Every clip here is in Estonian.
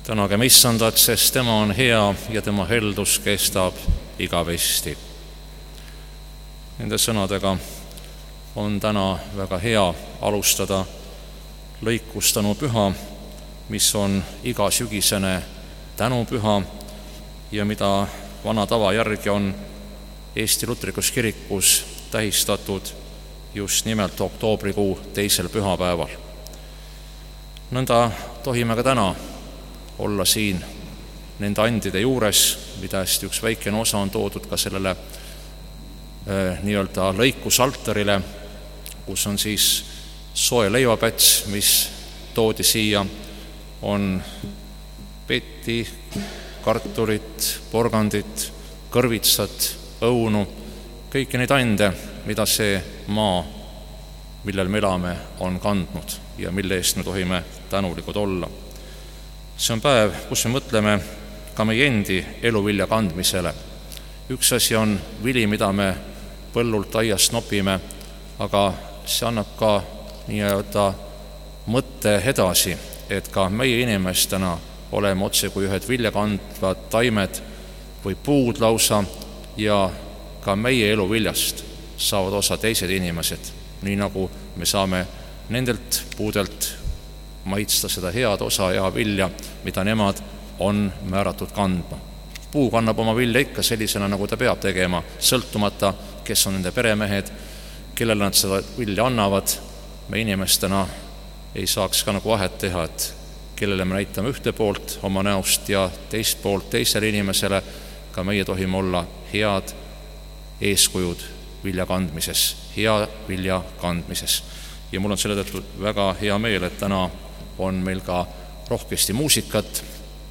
Tänagem Issandat, sest tema on hea ja tema heldus kestab igavesti. Nende sõnadega on täna väga hea alustada lõikustanu püha, mis on igasügisene tänupüha ja mida vana tava järgi on Eesti Luterlikus Kirikus tähistatud just nimelt oktoobrikuu 2. pühapäeval. Nõnda tohime ka täna olla siin nende andide juures, millest üks väikene osa on toodud ka sellele nii-öelda lõikusaltarile, kus on siis soe leivapäts, mis toodi siia, on petti, kartulit, porgandit, kõrvitsat, õunu, kõiki neid ande, mida see maa, millel me elame, on kandnud ja mille eest me tohime tänulikud olla. See on päev, kus me mõtleme ka meie endi eluvilja kandmisele. Üks asi on vili, mida me põllult aiast nopime, aga see annab ka nii-öelda mõtte edasi, et ka meie inimestena oleme otse kui ühed viljakandvad taimed või puud lausa ja ka meie eluviljast saavad osa teised inimesed, nii nagu me saame nendelt puudelt maitsta seda head osa ja vilja, mida nemad on määratud kandma. Puu kannab oma vilja ikka sellisena, nagu ta peab tegema, sõltumata, kes on nende peremehed, kellele nad seda vilja annavad. Me inimestena ei saaks ka nagu vahet teha, et kellele me näitame ühte poolt oma näost ja teist poolt teisele inimesele, ka meie tohime olla head eeskujud vilja kandmises, hea vilja kandmises. Ja mul on selle tõttu väga hea meel, et täna on meil ka rohkesti muusikat.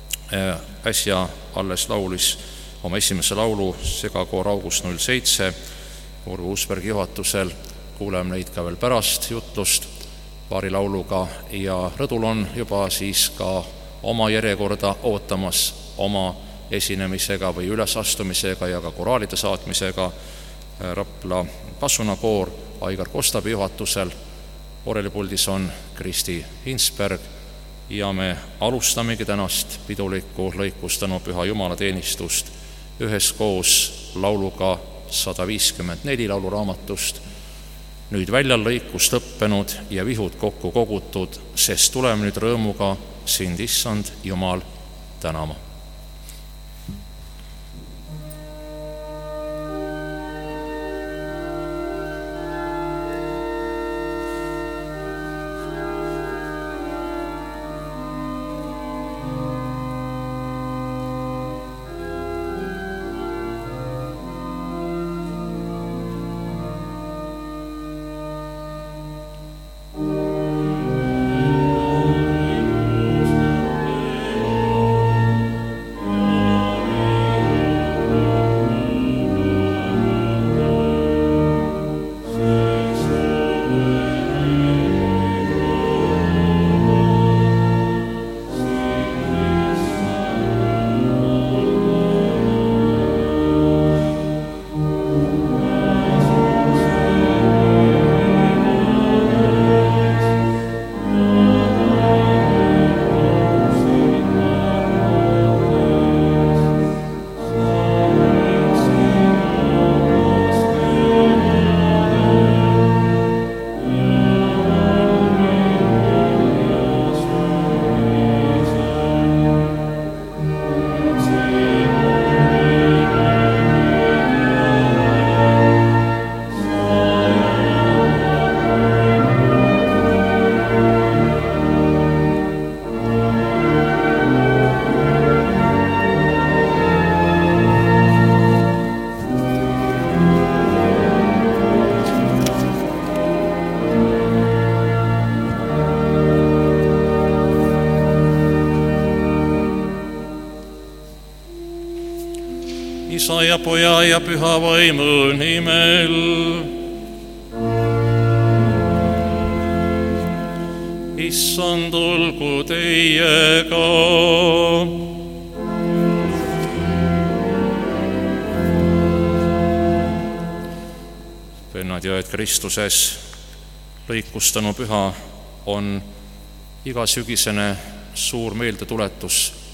Äsja alles laulis oma esimese laulu segakoor August 07 Urve Uusbergi juhatusel. Kuuleme neid ka veel pärast jutlust paari lauluga ja rõdul on juba siis ka oma järjekorda ootamas oma esinemisega või ülesastumisega ja ka koraalide saatmisega Rapla pasunakoor Aigar Kostabi juhatusel. Orelipuldis on Kristi Hinsberg ja me alustamegi tänast pidulikku lõikustanu püha jumalateenistust üheskoos lauluga 154 lauluraamatust. Nüüd väljal lõikust lõppenud ja vihud kokku kogutud, sest tuleme nüüd rõõmuga sind, Issand Jumal, tänama. Isa ja Poja ja Püha Vaimu nimel. Issand olgu teiega. Vennad ja õed Kristuses, lõikustanu püha on igasügisene suur meeldetuletus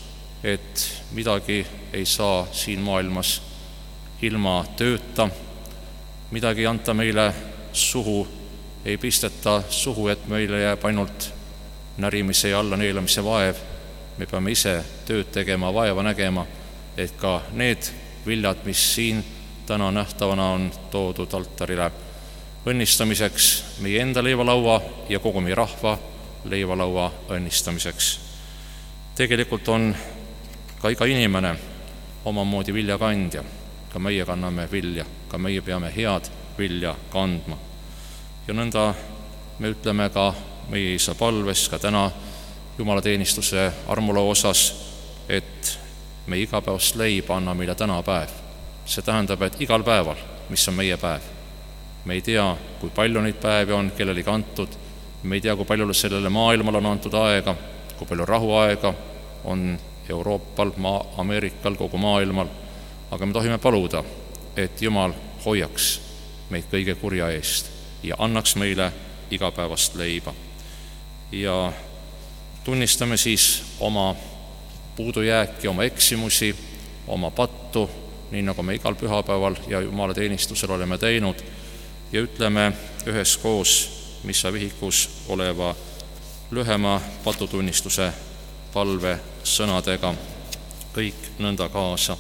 et midagi ei saa siin maailmas ilma tööta, midagi ei anta meile suhu, ei pisteta suhu, et meile jääb ainult närimise ja allaneelamise vaev. Me peame ise tööd tegema, vaeva nägema, et ka need viljad, mis siin täna nähtavana on toodud altarile õnnistamiseks, meie enda leivalaua ja kogu meie rahva leivalaua õnnistamiseks. Tegelikult on ka iga inimene omamoodi viljakandja, ka meie kanname vilja, ka meie peame head vilja kandma. Ja nõnda me ütleme ka meie isa palves ka täna jumalateenistuse armulao osas, et me igapäevast leiba anna meile täna päev. See tähendab, et igal päeval, mis on meie päev, me ei tea, kui palju neid päevi on kellelegi antud, me ei tea, kui palju sellele maailmal on antud aega, kui palju rahuaega on Euroopal, Ameerikal, kogu maailmal, aga me tohime paluda, et Jumal hoiaks meid kõige kurja eest ja annaks meile igapäevast leiba. Ja tunnistame siis oma puudujääki, oma eksimusi, oma pattu, nii nagu me igal pühapäeval ja jumalateenistusel oleme teinud, ja ütleme üheskoos missa vihikus oleva lühema patutunnistuse palve sõnadega kõik nõnda kaasa.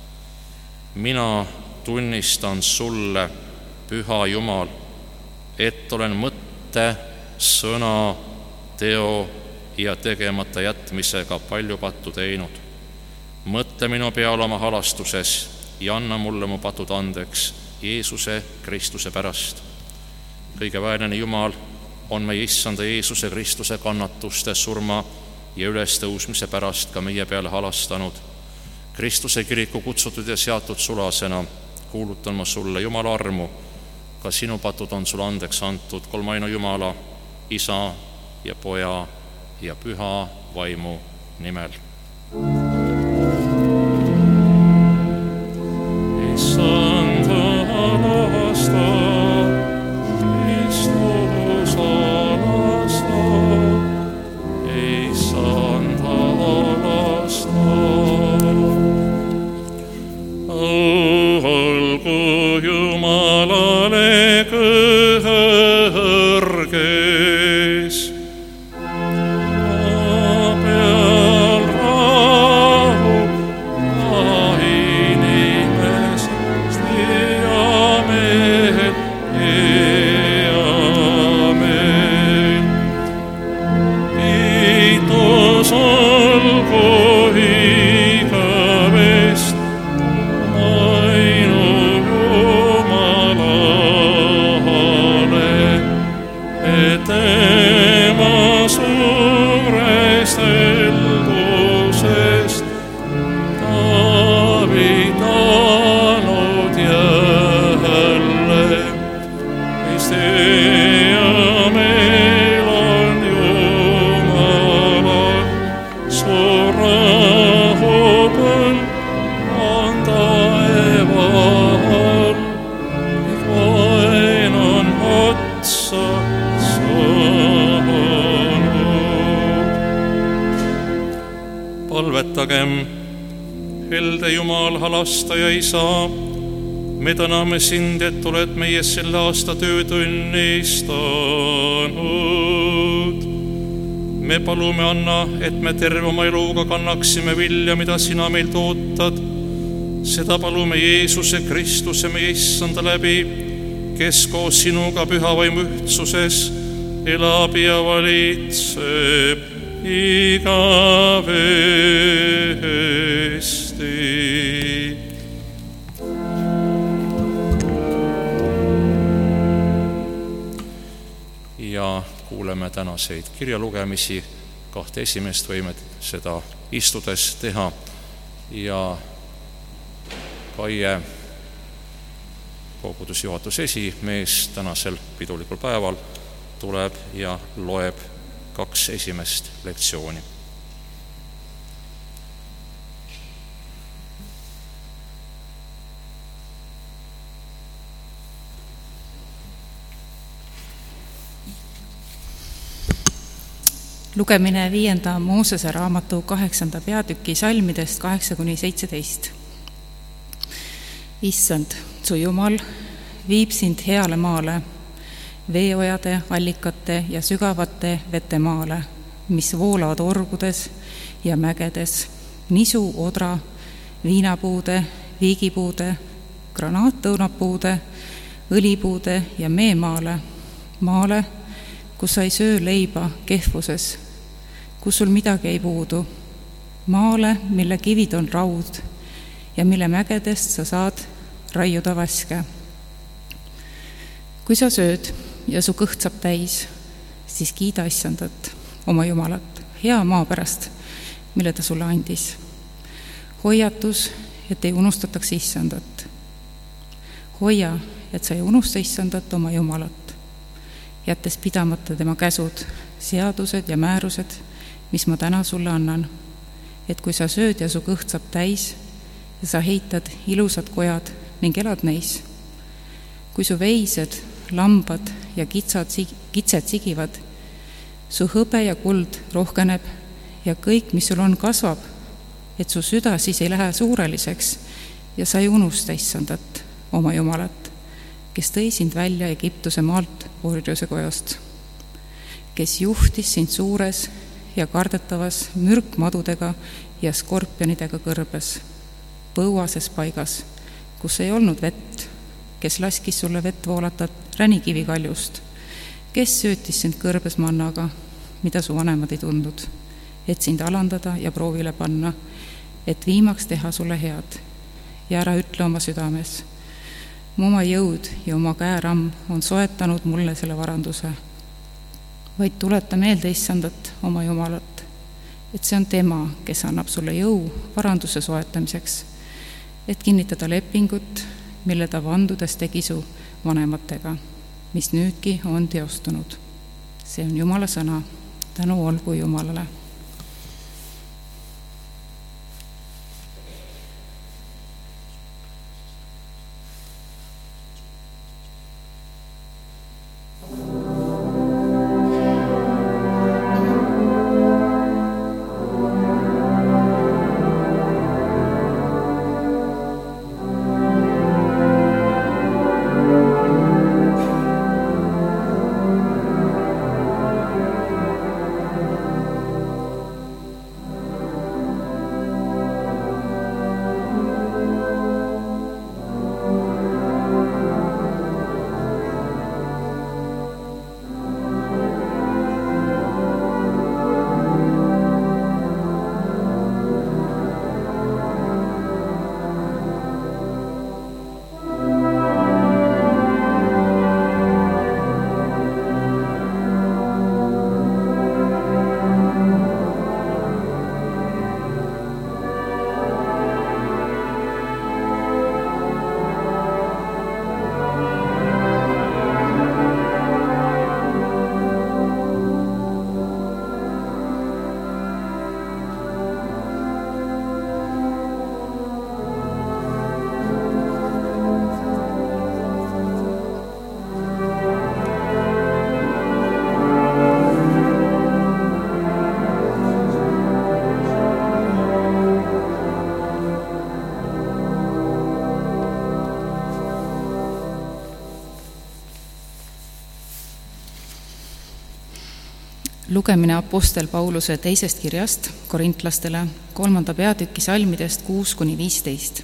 Mina tunnistan sulle, püha Jumal, et olen mõtte, sõna, teo ja tegemata jätmisega palju pattu teinud. Mõtle minu peale oma halastuses ja anna mulle mu patud andeks Jeesuse Kristuse pärast. Kõige väärne Jumal on meie issanda Jeesuse Kristuse kannatuste, surma ja ülestõusmise pärast ka meie peale halastanud. Kristuse kiriku kutsutud ja seatud sulasena kuulutan ma sulle Jumala armu, ka sinu patud on sulle andeks antud kolmainu Jumala, Isa ja Poja ja Püha Vaimu nimel. Helde Jumal, halastaja Isa, me täname sind, et oled meie selle aasta tööd õnnistanud. Me palume, anna, et me terve oma eluga kannaksime vilja, mida sina meilt ootad. Seda palume Jeesuse Kristuse, meie issanda läbi, kes koos sinuga püha vaimu ühtsuses elab ja valitseb igavesti. Ja kuuleme tänaseid kirjalugemisi. 2 esimest võime seda istudes teha ja Kaie, kogudusjuhatuse esimees, tänasel pidulikul päeval tuleb ja loeb 2 esimest lektsiooni. Lugemine 5. Moosese raamatu 8. peatüki salmidest 8-17. Issand, su Jumal, viib sind heale maale, veeojade, allikate ja sügavate vetemaale, mis voolavad orgudes ja mägedes, nisu, odra, viinapuude, viigipuude, granaattõunapuude, õlipuude ja meemaale, maale, kus sa ei söö leiba kehvuses, kus sul midagi ei puudu, maale, mille kivid on raud ja mille mägedest sa saad raiuda vaske. Kui sa sööd ja su kõht saab täis, siis kiida Issandat, oma Jumalat, hea maa pärast, mille ta sulle andis. Hoiatus, et ei unustataks Issandat. Hoia, et sa ei unusta Issandat, oma Jumalat, jättes pidamata tema käsud, seadused ja määrused, mis ma täna sulle annan, et kui sa sööd ja su kõht saab täis ja sa heitad ilusad kojad ning elad neis, kui su veised, lambad ja kitsed sigivad, su hõbe ja kuld rohkeneb ja kõik, mis sul on, kasvab, et su süda siis ei lähe suureliseks ja sa ei unusta Issandat, oma Jumalat, kes tõi sind välja Egiptuse maalt orjuse kojast, kes juhtis sind suures ja kardetavas mürkmadudega ja skorpionidega kõrbes, põuases paigas, kus ei olnud vett, kes laskis sulle vett voolata ränikivi-kaljust, kes söötis sind kõrbes mannaga, mida su vanemad ei tundnud, et sind alandada ja proovile panna, et viimaks teha sulle head. Ja ära ütle oma südames, mu oma jõud ja oma käeramm on soetanud mulle selle varanduse, vaid tuleta meelde Issandat, oma Jumalat, et see on tema, kes annab sulle jõu varanduse soetamiseks, et kinnitada lepingut, mille ta vandudes tegi su vanematega, mis nüüdki on teostunud. See on Jumala sõna, tänu olgu Jumalale. Lugemine Apostel Pauluse teisest kirjast korintlastele 3. peatüki salmidest 6-15.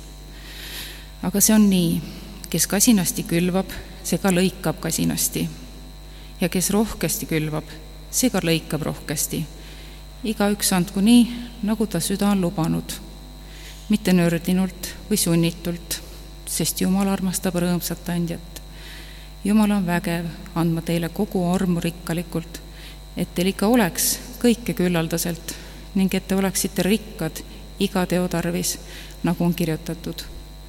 Aga see on nii, kes kasinasti külvab, see ka lõikab kasinasti. Ja kes rohkesti külvab, see ka lõikab rohkesti. Igaüks andku nii, nagu ta süda on lubanud. Mitte nördinult või sunnitult, sest Jumal armastab rõõmsat andjat. Jumal on vägev andma teile kogu armu rikkalikult, et teil ikka oleks kõike küllaldaselt ning et te oleksite rikkad iga teo tarvis, nagu on kirjutatud.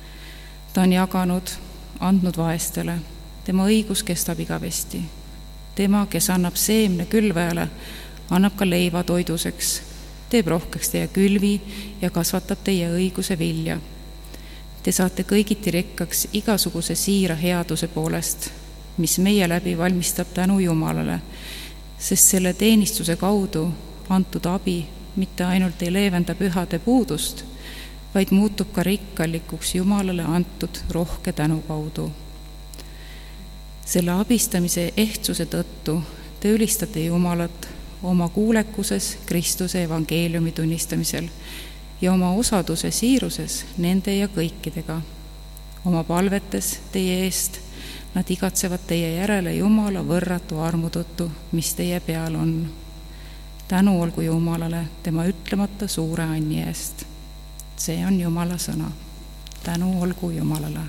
Ta on jaganud, andnud vaestele, tema õigus kestab igavesti. Tema, kes annab seemne külvajale, annab ka leiva toiduseks, teeb rohkeks teie külvi ja kasvatab teie õiguse vilja. Te saate kõigiti rikkaks igasuguse siira headuse poolest, mis meie läbi valmistab tänu Jumalale, sest selle teenistuse kaudu antud abi mitte ainult ei leevenda pühade puudust, vaid muutub ka rikkallikuks Jumalale antud rohke tänu kaudu. Selle abistamise ehtsuse tõttu te ülistate Jumalat oma kuulekuses Kristuse evangeeliumi tunnistamisel ja oma osaduse siiruses nende ja kõikidega. Oma palvetes teie eest nad igatsevad teie järele Jumala võrratu armu tõttu, mis teie peal on. Tänu olgu Jumalale tema ütlemata suure anni eest. See on Jumala sõna. Tänu olgu Jumalale.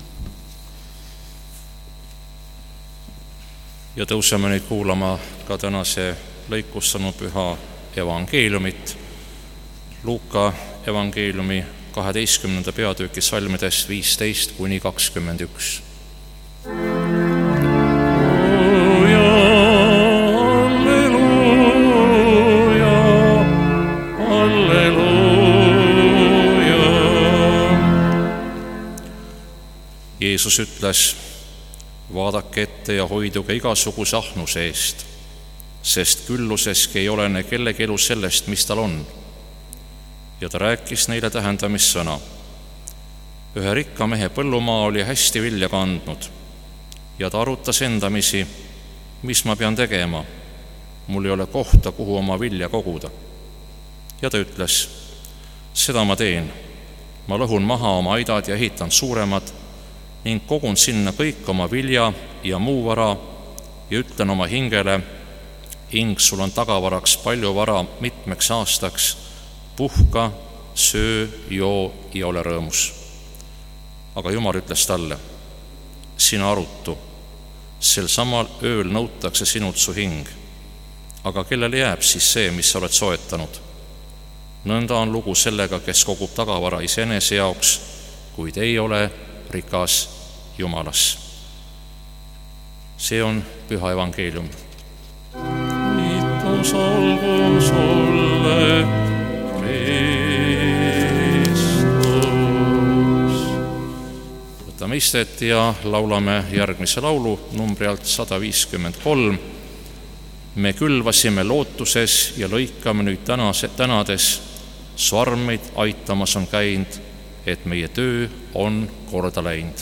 Ja tõuseme nüüd kuulama ka tänase lõikussanu püha evangeeliumit. Luuka evangeeliumi 12. peatüki salmidest 15–21. Jeesus ütles, vaadake ette ja hoiduge igasuguse ahnuse eest, sest külluseski ei olene kellegi elu sellest, mis tal on. Ja ta rääkis neile tähendamissõna. Ühe rikka mehe põllumaa oli hästi vilja kandnud ja ta arutas endamisi, mis ma pean tegema. Mul ei ole kohta, kuhu oma vilja koguda. Ja ta ütles, seda ma teen. Ma lõhun maha oma aidad ja ehitan suuremad ning kogun sinna kõik oma vilja ja muu vara ja ütlen oma hingele, hing, sul on tagavaraks palju vara mitmeks aastaks, puhka, söö, joo ja ole rõõmus. Aga Jumal ütles talle, sina arutu, sel samal ööl nõutakse sinult su hing, aga kellele jääb siis see, mis sa oled soetanud? Nõnda on lugu sellega, kes kogub tagavara iseenese jaoks, kuid ei ole rikas Jumalas. See on püha evangeelium. Kiitus olgu sulle, Kristus. Võtame istet ja laulame järgmise laulu numbri alt 153. Me külvasime lootuses ja lõikame nüüd tänades, su armeid aitamas on käinud, et meie töö on korda läinud.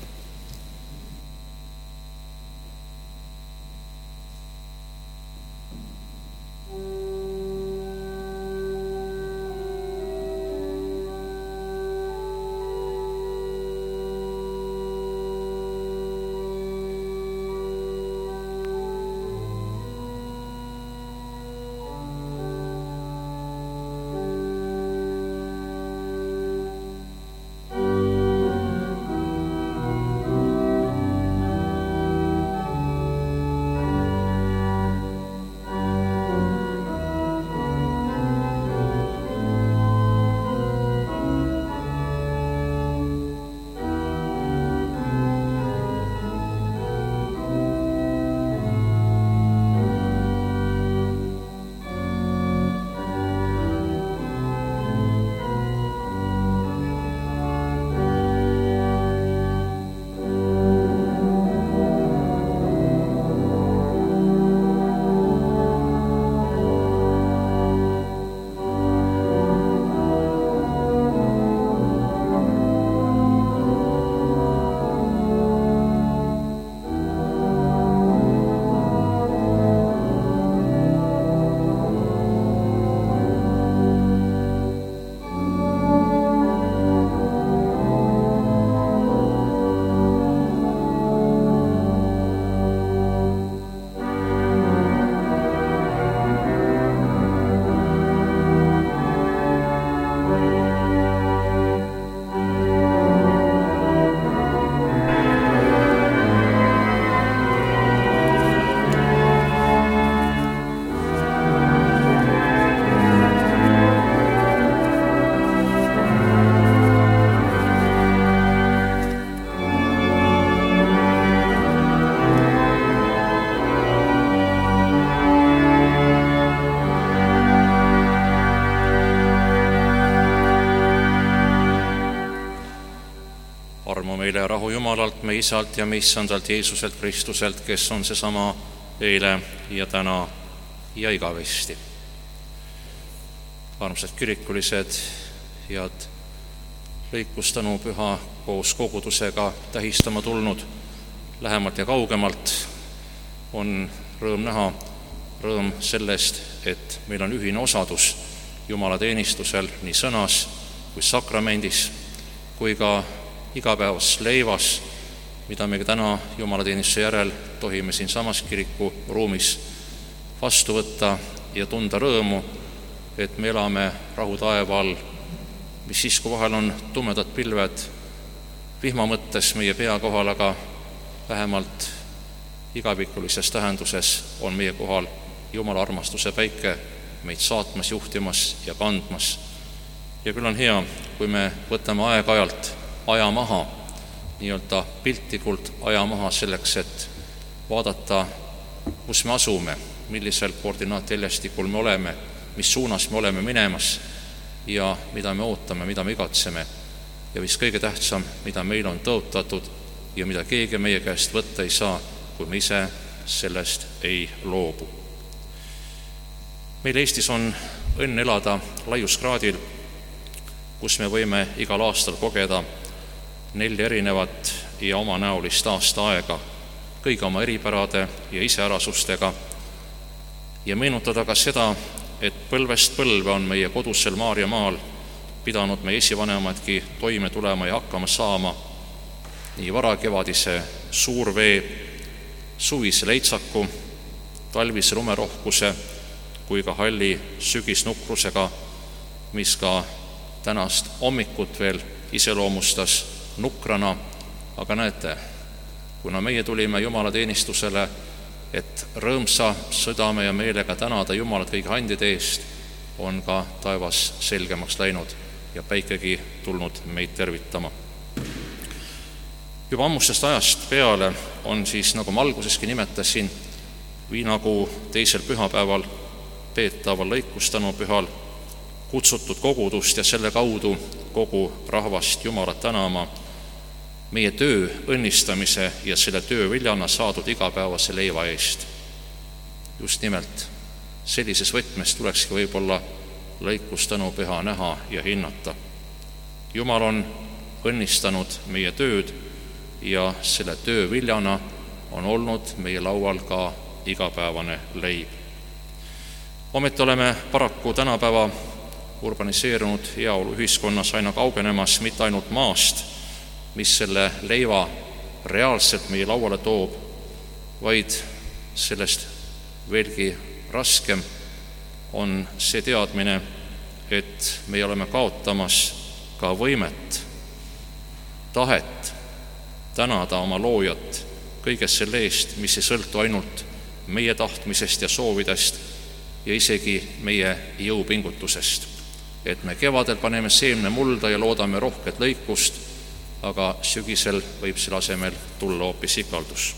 meile rahu Jumalalt, me Isalt ja me Issandalt Jeesuselt Kristuselt, kes on seesama eile ja täna ja igavesti. armsad kirikulised, head lõikustänupüha koos kogudusega tähistama tulnud lähemalt ja kaugemalt. On rõõm näha, rõõm sellest, et meil on ühine osadus Jumala teenistusel nii sõnas kui sakramendis, kui ka igapäevases leivas, mida me täna jumalateenistuse järel tohime siinsamas kiriku ruumis vastu võtta ja tunda rõõmu, et me elame rahu taeva all, mis siis, kui vahel on tumedad pilved vihma mõttes meie pea kohal, aga vähemalt igavikulises tähenduses on meie kohal Jumala armastuse päike meid saatmas, juhtimas ja kandmas. Ja küll on hea, kui me võtame aeg-ajalt aja maha, nii-öelda piltlikult aja maha selleks, et vaadata, kus me asume, millisel koordinaatjäljastikul me oleme, mis suunas me oleme minemas ja mida me ootame, mida me igatseme. Ja mis kõige tähtsam, mida meil on tõotatud ja mida keegi meie käest võtta ei saa, kui me ise sellest ei loobu. Meil Eestis on õnn elada laiuskraadil, kus me võime igal aastal kogeda 4 erinevat ja omanäolist aastaaega, kõigi oma eripärade ja iseärasustega, ja meenutada ka seda, et põlvest põlve on meie kodusel Maarjamaal pidanud meie esivanemadki toime tulema ja hakkama saama nii varakevadise suurvee, suvise leitsaku, talvise lumerohkuse kui ka halli sügisnukrusega, mis ka tänast hommikut veel iseloomustas nukrana, aga näete, kuna meie tulime jumalateenistusele, et rõõmsa südame ja meelega tänada Jumalat kõigi andide eest, on ka taevas selgemaks läinud ja päikegi tulnud meid tervitama. Juba ammustest ajast peale on siis, nagu ma alguseski nimetasin, viinakuu 2. pühapäeval peetaval lõikustänupühal kutsutud kogudust ja selle kaudu kogu rahvast Jumalat tänama meie töö õnnistamise ja selle töö viljana saadud igapäevase leiva eest. Just nimelt sellises võtmes tulekski võib-olla lõikustänupüha näha ja hinnata. Jumal on õnnistanud meie tööd ja selle töö viljana on olnud meie laual ka igapäevane leib. Ometi oleme paraku tänapäeva urbaniseerunud heaoluühiskonnas aina kaugenemas mitte ainult maast, mis selle leiva reaalselt meie lauale toob, vaid sellest veelgi raskem on see teadmine, et me oleme kaotamas ka võimet, tahet tänada oma loojat kõigest selle eest, mis ei sõltu ainult meie tahtmisest ja soovidest ja isegi meie jõupingutusest. Et me kevadel paneme seemne mulda ja loodame rohket lõikust, aga sügisel võib selle asemel tulla hoopis ikaldus.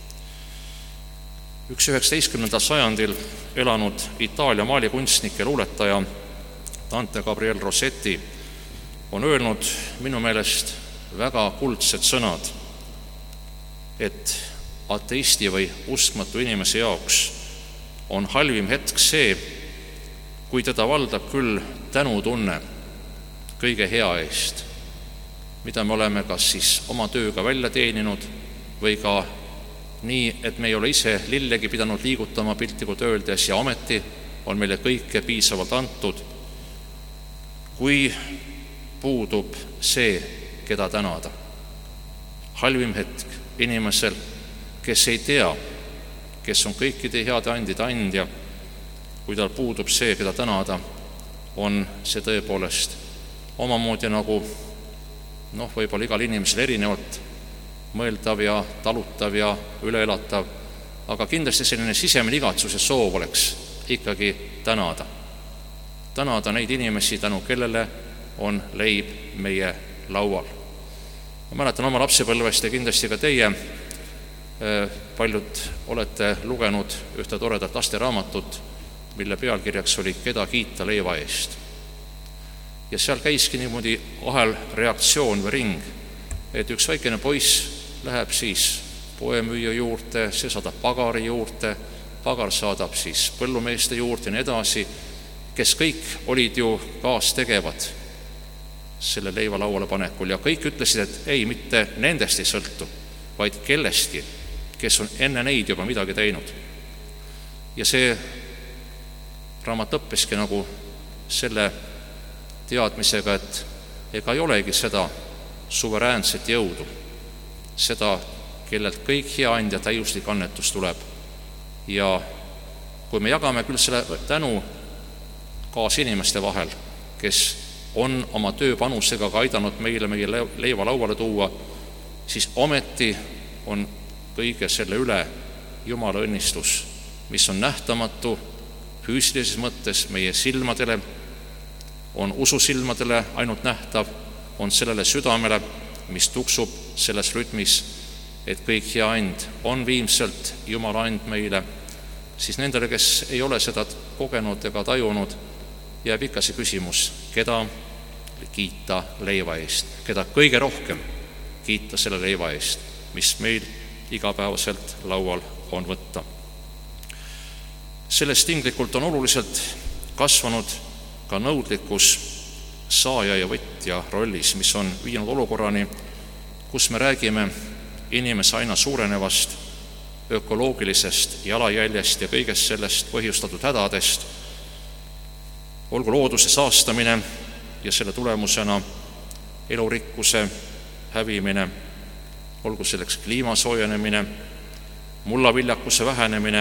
Üks 19. sajandil elanud Itaalia maalikunstnik ja luuletaja Dante Gabriel Rossetti on öelnud minu meelest väga kuldsed sõnad, et ateisti või uskmatu inimese jaoks on halvim hetk see, kui teda valdab küll tänutunne kõige hea eest, mida me oleme kas siis oma tööga välja teeninud või ka nii, et me ei ole ise lillegi pidanud liigutama piltlikult öeldes ja ometi on meile kõike piisavalt antud, kui puudub see, keda tänada. Halvim hetk inimesel, kes ei tea, kes on kõikide heade andide andja, kui tal puudub see, keda tänada, on see tõepoolest omamoodi nagu võib-olla igal inimesel erinevalt mõeldav ja talutav ja üleelatav, aga kindlasti selline sisemine igatsus ja soov oleks ikkagi tänada. Tänada neid inimesi, tänu kellele on leib meie laual. Ma mäletan oma lapsepõlvest ja kindlasti ka teie, paljud olete lugenud ühte toredat lasteraamatut, mille pealkirjaks oli Keda kiita leiva eest. Ja seal käiski niimoodi ahelreaktsioon või ring, et üks väikene poiss läheb siis poemüüja juurde, see saadab pagari juurde, pagar saadab siis põllumeeste juurde ja nii edasi, kes kõik olid ju kaastegevad selle leiva lauale panekul ja kõik ütlesid, et ei, mitte nendest ei sõltu, vaid kellestki, kes on enne neid juba midagi teinud. Ja see raamat lõppeski nagu selle teadmisega, et ega ei olegi seda suveräänset jõudu, seda, kellelt kõik hea andja täiuslik annetus tuleb. Ja kui me jagame küll selle tänu kaasinimeste vahel, kes on oma tööpanusega ka aidanud meile meie leiva lauale tuua, siis ometi on kõige selle üle Jumala õnnistus, mis on nähtamatu füüsilises mõttes meie silmadele, on ususilmadele ainult nähtav, on sellele südamele, mis tuksub selles rütmis, et kõik hea and on viimselt Jumala and meile, siis nendele, kes ei ole seda kogenud ega tajunud, jääb ikka see küsimus, keda kiita leiva eest, keda kõige rohkem kiita selle leiva eest, mis meil igapäevaselt laual on võtta. Sellest tinglikult on oluliselt kasvanud ka nõudlikkus saaja ja võtja rollis, mis on viinud olukorrani, kus me räägime inimese aina suurenevast ökoloogilisest jalajäljest ja kõigest sellest põhjustatud hädadest, olgu looduse saastamine ja selle tulemusena elurikkuse hävimine, olgu selleks kliima soojenemine, mullaviljakuse vähenemine,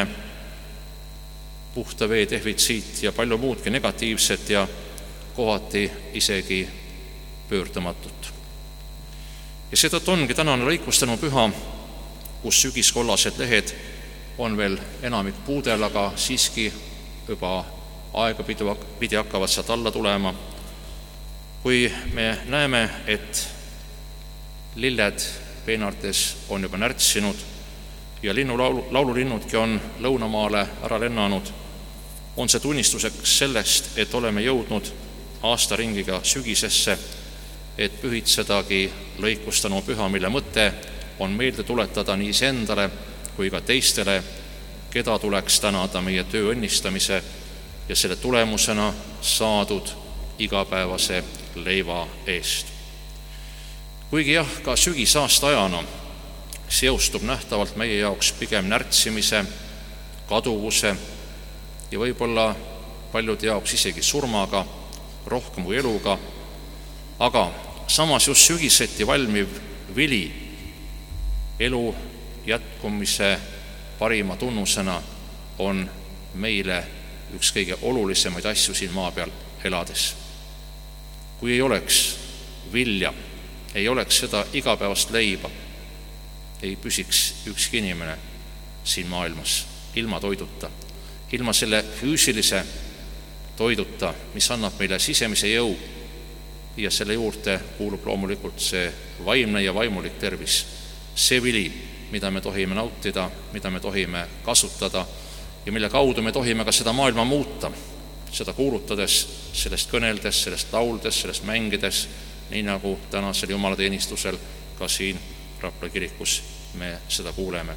puhta vee defitsiit ja palju muudki negatiivset ja kohati isegi pöördumatut. Ja seetõttu ongi tänane lõikustanu püha, kus sügiskollased lehed on veel enamik puudel, aga siiski juba aegapidi hakkavad sealt alla tulema. Kui me näeme, et lilled peenartes on juba närtsinud ja laululinnudki on lõunamaale ära lennanud, on see tunnistuseks sellest, et oleme jõudnud aastaringiga sügisesse, et pühitsedagi lõikustanu püha, mille mõte on meelde tuletada nii iseendale kui ka teistele, keda tuleks tänada meie töö õnnistamise ja selle tulemusena saadud igapäevase leiva eest. Kuigi jah, ka sügisaasta ajana seostub nähtavalt meie jaoks pigem närtsimise, kaduvuse ja võib-olla paljude jaoks isegi surmaga, rohkem kui eluga, aga samas just sügiseti valmiv vili elu jätkumise parima tunnusena on meile üks kõige olulisemaid asju siin maa peal elades. Kui ei oleks vilja, ei oleks seda igapäevast leiba, ei püsiks ükski inimene siin maailmas ilma toiduta, ilma selle füüsilise toiduta, mis annab meile sisemise jõu ja selle juurde kuulub loomulikult see vaimne ja vaimulik tervis, see vili, mida me tohime nautida, mida me tohime kasutada ja mille kaudu me tohime ka seda maailma muuta, seda kuulutades, sellest kõneldes, sellest lauldes, sellest mängides, nii nagu tänasel jumalateenistusel ka siin Rapla kirikus me seda kuuleme.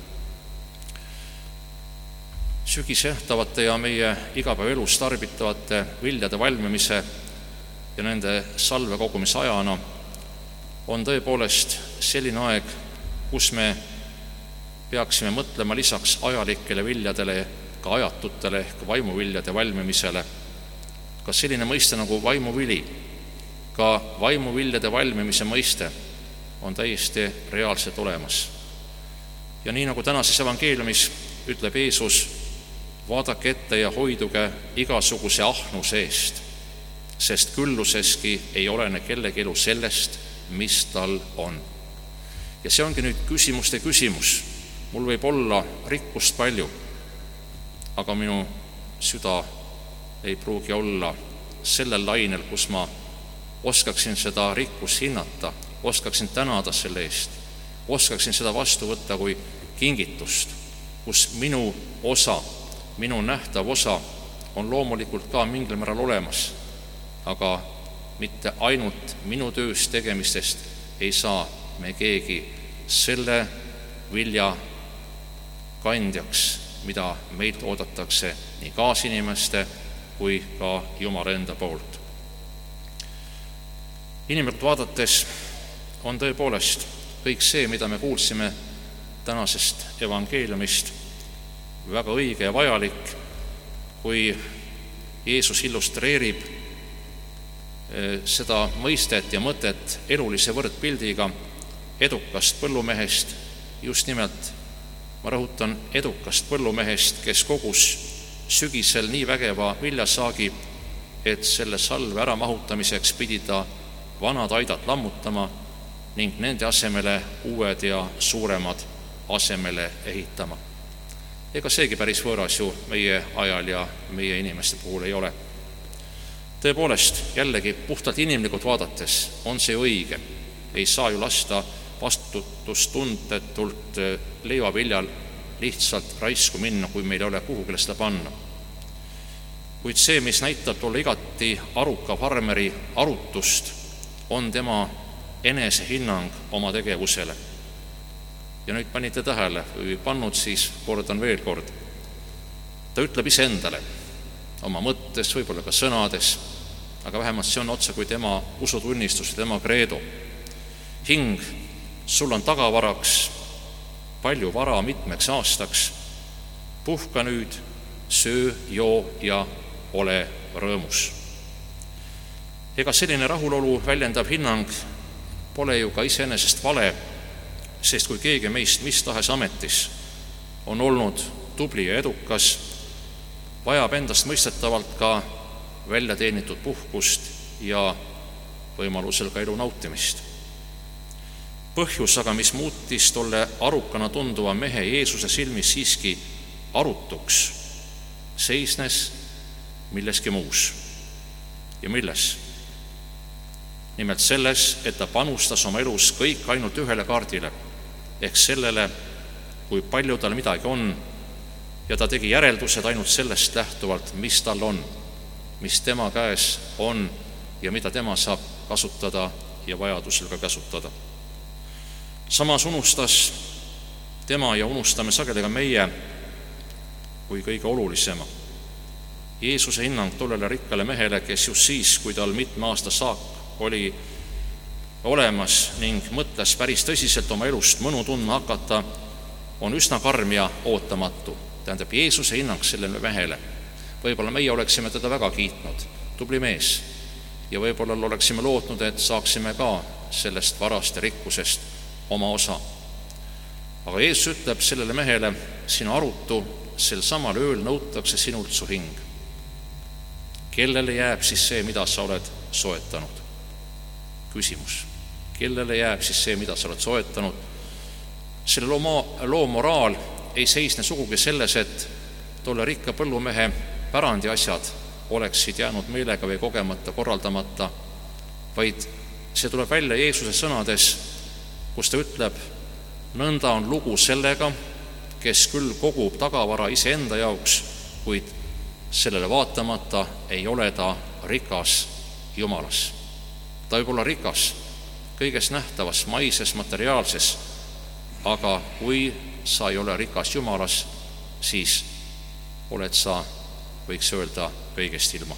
Sügisjahtavate ja meie igapäevaelus tarbitavate viljade valmimise ja nende salve kogumise ajana on tõepoolest selline aeg, kus me peaksime mõtlema lisaks ajalikele viljadele ka ajatutele ehk vaimuviljade valmimisele, ka selline mõiste nagu vaimuvili, ka vaimuviljade valmimise mõiste on täiesti reaalselt olemas. Ja nii nagu tänases evangeeliumis ütleb Jeesus, vaadake ette ja hoiduge igasuguse ahnuse eest, sest külluseski ei olene kellegi elu sellest, mis tal on. Ja see ongi nüüd küsimuste küsimus. Mul võib olla rikkust palju, aga minu süda ei pruugi olla sellel lainel, kus ma oskaksin seda rikkust hinnata, oskaksin tänada selle eest, oskaksin seda vastu võtta kui kingitust, kus minu osa, minu nähtav osa on loomulikult ka mingil määral olemas, aga mitte ainult minu tööst tegemistest ei saa me keegi selle vilja kandjaks, mida meilt oodatakse nii kaasinimeste kui ka Jumala enda poolt. Inimlikult vaadates on tõepoolest kõik see, mida me kuulsime tänasest evangeeliumist, väga õige ja vajalik, kui Jeesus illustreerib seda mõistet ja mõtet elulise võrdpildiga edukast põllumehest, just nimelt, ma rõhutan, edukast põllumehest, kes kogus sügisel nii vägeva viljasaagi, et selle salve äramahutamiseks pidi ta vanad aidad lammutama ning nende asemele uued ja suuremad asemele ehitama. Ega seegi päris võõras ju meie ajal ja meie inimeste puhul ei ole. Tõepoolest, jällegi puhtalt inimlikult vaadates on see õige. Ei saa ju lasta vastutustundetult leivaviljal lihtsalt raisku minna, kui meil ei ole kuhugile seda panna. Kuid see, mis näitab tulla igati aruka farmeri arutust, on tema enesehinnang oma tegevusele. Ja nüüd panite tähele või pannud, siis kordan veel kord. Ta ütleb iseendale oma mõttes, võib-olla ka sõnades, aga vähemalt see on otsa kui tema usutunnistus, tema kreedo. Hing, sul on tagavaraks palju vara mitmeks aastaks, puhka nüüd, söö, joo ja ole rõõmus. Ega selline rahulolu väljendav hinnang pole ju ka iseenesest vale, sest kui keegi meist mis tahes ametis on olnud tubli ja edukas, vajab endast mõistetavalt ka välja teenitud puhkust ja võimalusel ka elu nautimist. Põhjus aga, mis muutis tolle arukana tunduva mehe Jeesuse silmis siiski arutuks, seisnes milleski muus. Ja milles? Nimelt selles, et ta panustas oma elus kõik ainult ühele kaardile, ehk sellele, kui palju tal midagi on, ja ta tegi järeldused ainult sellest lähtuvalt, mis tal on, mis tema käes on ja mida tema saab kasutada ja vajadusel ka kasutada. Samas unustas tema ja unustame sageli ka meie kui kõige olulisema. Jeesuse hinnang tollele rikkale mehele, kes just siis, kui tal mitme aasta saak oli olemas ning mõtles päris tõsiselt oma elust mõnu tundma hakata, on üsna karm ja ootamatu. Tähendab, Jeesuse hinnang sellele mehele. Võib-olla meie oleksime teda väga kiitnud, tubli mees, ja võib-olla oleksime lootnud, et saaksime ka sellest varast ja rikkusest oma osa. Aga Jeesus ütleb sellele mehele, sinu arutu, sel samal ööl nõutakse sinult su hing. Kellele jääb siis see, mida sa oled soetanud? Küsimus. Kellele jääb siis see, mida sa oled soetanud? Selle loo moraal ei seisne sugugi selles, et tolle rikka põllumehe pärandi asjad oleksid jäänud meelega või kogemata, korraldamata, vaid see tuleb välja Jeesuse sõnades, kus ta ütleb, nõnda on lugu sellega, kes küll kogub tagavara iseenda jaoks, kuid sellele vaatamata ei ole ta rikas Jumalas. Ta võib olla rikas kõiges nähtavas, maises, materiaalses, aga kui sa ei ole rikas Jumalas, siis oled sa, võiks öelda, kõigest ilma.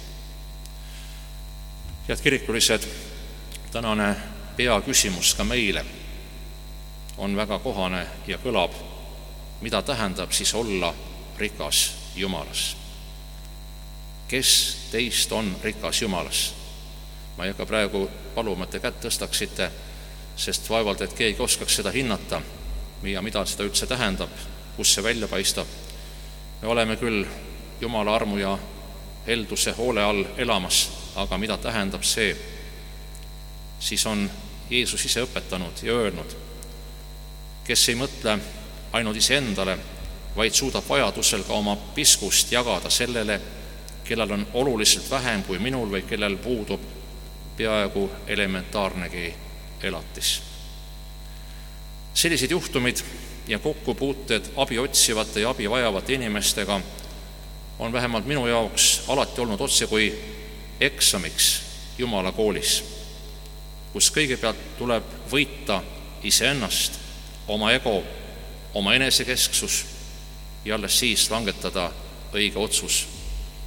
Head kirikulised, tänane peaküsimus ka meile on väga kohane ja kõlab, mida tähendab siis olla rikas Jumalas. Kes teist on rikas Jumalas? Ma ei hakka praegu paluma, et te kätt tõstaksite, sest vaevalt, et keegi oskaks seda hinnata ja mida seda üldse tähendab, kus see välja paistab. Me oleme küll Jumala armu ja helduse hoole all elamas, aga mida tähendab see, siis on Jeesus ise õpetanud ja öelnud, kes ei mõtle ainult iseendale, vaid suudab vajadusel ka oma piskust jagada sellele, kellel on oluliselt vähem kui minul või kellel puudub peaaegu elementaarnegi elatis. Sellised juhtumid ja kokkupuuted abi otsivate ja abi vajavate inimestega on vähemalt minu jaoks alati olnud otse kui eksamiks Jumala koolis, kus kõigepealt tuleb võita iseennast, oma ego, oma enesekesksus ja alles siis langetada õige otsus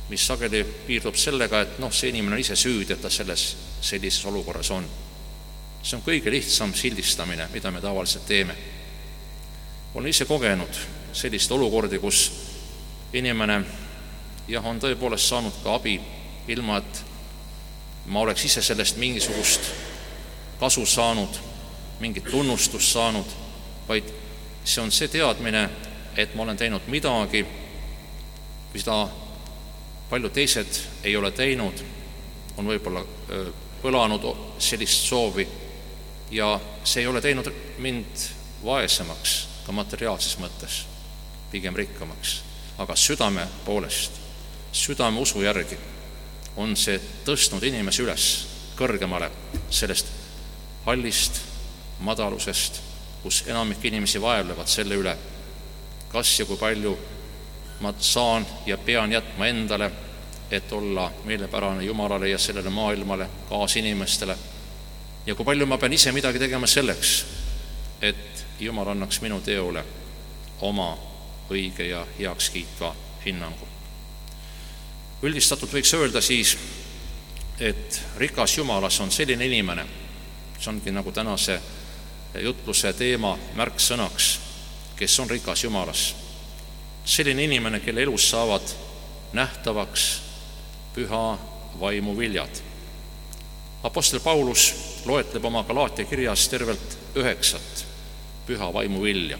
mis sageli piirdub sellega, et see inimene on ise süüdi, et ta sellises olukorras on. See on kõige lihtsam sildistamine, mida me tavaliselt teeme. Olen ise kogenud sellist olukordi, kus inimene on tõepoolest saanud ka abi, ilma et ma oleks ise sellest mingisugust kasu saanud, mingit tunnustust saanud, vaid see on see teadmine, et ma olen teinud midagi, mida paljud teised ei ole teinud, on võib-olla põlanud sellist soovi ja see ei ole teinud mind vaesemaks ka materiaalses mõttes, pigem rikkamaks. Aga südame poolest, südame usu järgi on see tõstnud inimesi üles kõrgemale sellest hallist madalusest, kus enamik inimesi vaevlevad selle üle, kas ja kui palju ma saan ja pean jätma endale, et olla meelepärane Jumalale ja sellele maailmale, kaasinimestele, ja kui palju ma pean ise midagi tegema selleks, et Jumal annaks minu teole oma õige ja heakskiitva hinnangu. Üldistatult võiks öelda siis, et rikas Jumalas on selline inimene, see ongi nagu tänase jutluse teema märksõnaks, kes on rikas Jumalas. Selline inimene, kelle elus saavad nähtavaks püha vaimu viljad. Apostel Paulus loetleb oma Galaatia kirjas tervelt 9 püha vaimu vilja.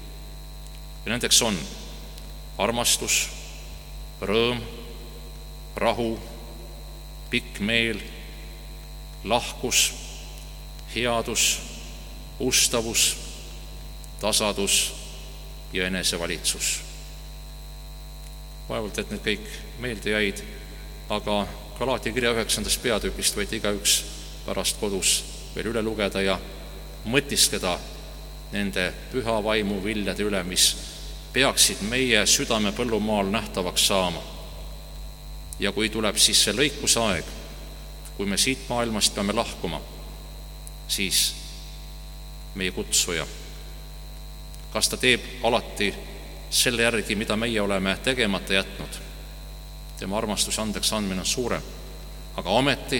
Ja nendeks on armastus, rõõm, rahu, pikk meel, lahkus, headus, ustavus, tasadus ja enesevalitsus. Vaevalt, et need kõik meelde jäid, aga Galaatia kirja 9. peatükist võite igaüks pärast kodus veel üle lugeda ja mõtiskleda nende püha vaimu viljade üle, mis peaksid meie südame põllumaal nähtavaks saama. Ja kui tuleb siis see lõikusaeg, kui me siit maailmast peame lahkuma, siis meie kutsuja, kas ta teeb alati selle järgi, mida meie oleme tegemata jätnud? Tema armastuse andeks andmine on suurem, aga ometi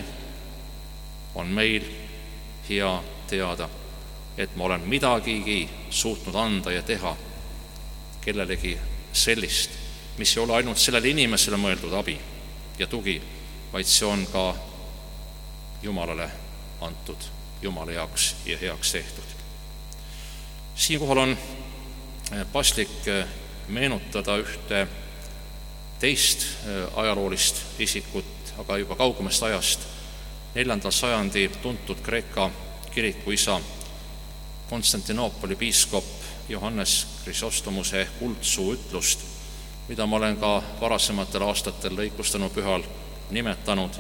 on meil hea teada, et ma olen midagigi suutnud anda ja teha kellelegi sellist, mis ei ole ainult sellele inimesele mõeldud abi ja tugi, vaid see on ka Jumalale antud, Jumala jaoks ja heaks tehtud. Siinkohal on paslik meenutada ühte teist ajaloolist isikut, aga juba kaugemast ajast, 4. sajandi tuntud Kreeka kirikuisa, Konstantinoopoli piiskop Johannes Chrysostomuse kuldsuu ütlust, mida ma olen ka varasematel aastatel lõikustanu pühal nimetanud,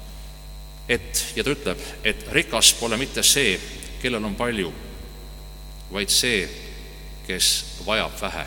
ja ta ütleb, et rikas pole mitte see, kellel on palju, vaid see, kes vajab vähe.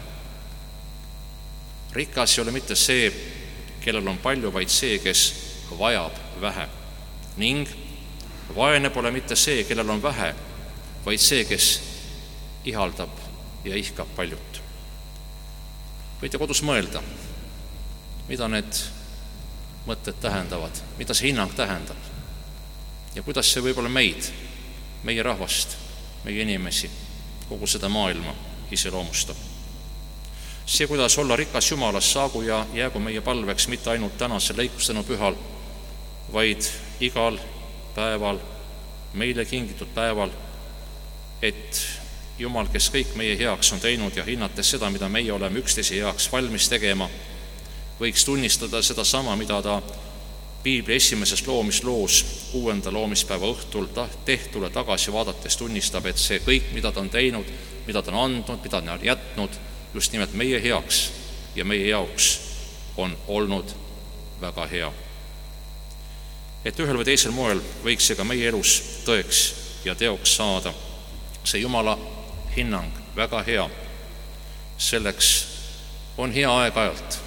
Rikas ei ole mitte see, kellel on palju, vaid see, kes vajab vähe. Ning vaene pole mitte see, kellel on vähe, vaid see, kes ihaldab ja ihkab paljut. Võite kodus mõelda, mida need mõtted tähendavad, mida see hinnang tähendab ja kuidas see võib-olla meid, meie rahvast, meie inimesi, kogu seda maailma iseloomustab. See, kuidas olla rikas Jumalas, saagu ja jäägu meie palveks mitte ainult tänasel lõikustanu pühal, vaid igal päeval, meile kingitud päeval, et Jumal, kes kõik meie heaks on teinud ja hinnates seda, mida meie oleme üksteise heaks valmis tegema, võiks tunnistada seda sama, mida ta Piibli esimeses loomisloos 6. loomispäeva õhtul tehtule tagasi vaadates tunnistab, et see kõik, mida ta on teinud, mida ta on andnud, mida ta on jätnud, just nimelt meie heaks ja meie jaoks on olnud väga hea. Et ühel või teisel moel võiks see ka meie elus tõeks ja teoks saada. See Jumala hinnang väga hea. Selleks on hea aeg-ajalt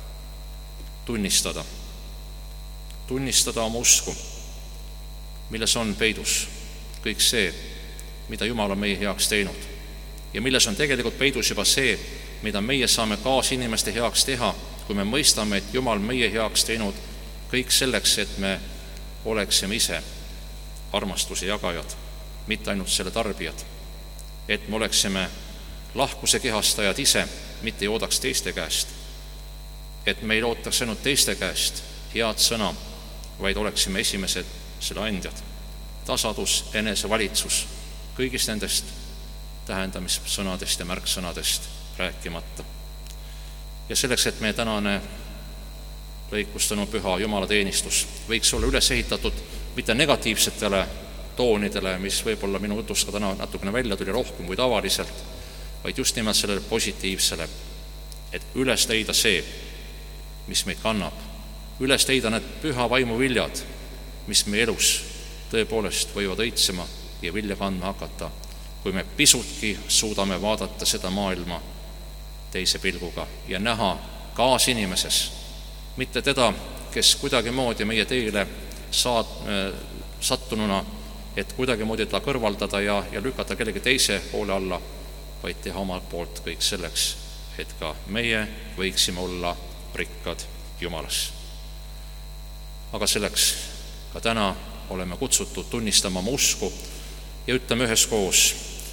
tunnistada oma usku, milles on peidus kõik see, mida Jumal on meie heaks teinud ja milles on tegelikult peidus juba see, mida meie saame kaasinimeste heaks teha, kui me mõistame, et Jumal meie heaks teinud kõik selleks, et me oleksime ise armastuse jagajad, mitte ainult selle tarbijad, et me oleksime lahkuse kehastajad ise, mitte ei oodaks teiste käest, et me ei ootaks ainult teiste käest head sõna, vaid oleksime esimesed selle andjad. Tasadus, enesevalitsus, kõigist nendest tähendamissõnadest ja märksõnadest rääkimata. Ja selleks, et meie tänane lõikustanu püha jumalateenistus võiks olla üles ehitatud mitte negatiivsetele toonidele, mis võib-olla minu jutust ka täna natukene välja tuli rohkem kui tavaliselt, vaid just nimelt sellele positiivsele, et üles leida see, mis meid kannab, üles leida need püha vaimu viljad, mis meie elus tõepoolest võivad õitsema ja vilja kandma hakata, kui me pisutki suudame vaadata seda maailma teise pilguga ja näha kaasinimises, mitte teda, kes kuidagimoodi meie teele sattununa, et kuidagimoodi ta kõrvaldada ja lükata kellegi teise poole alla, vaid teha omalt poolt kõik selleks, et ka meie võiksime olla rikkad Jumalas. Aga selleks ka täna oleme kutsutud tunnistama oma usku ja ütleme üheskoos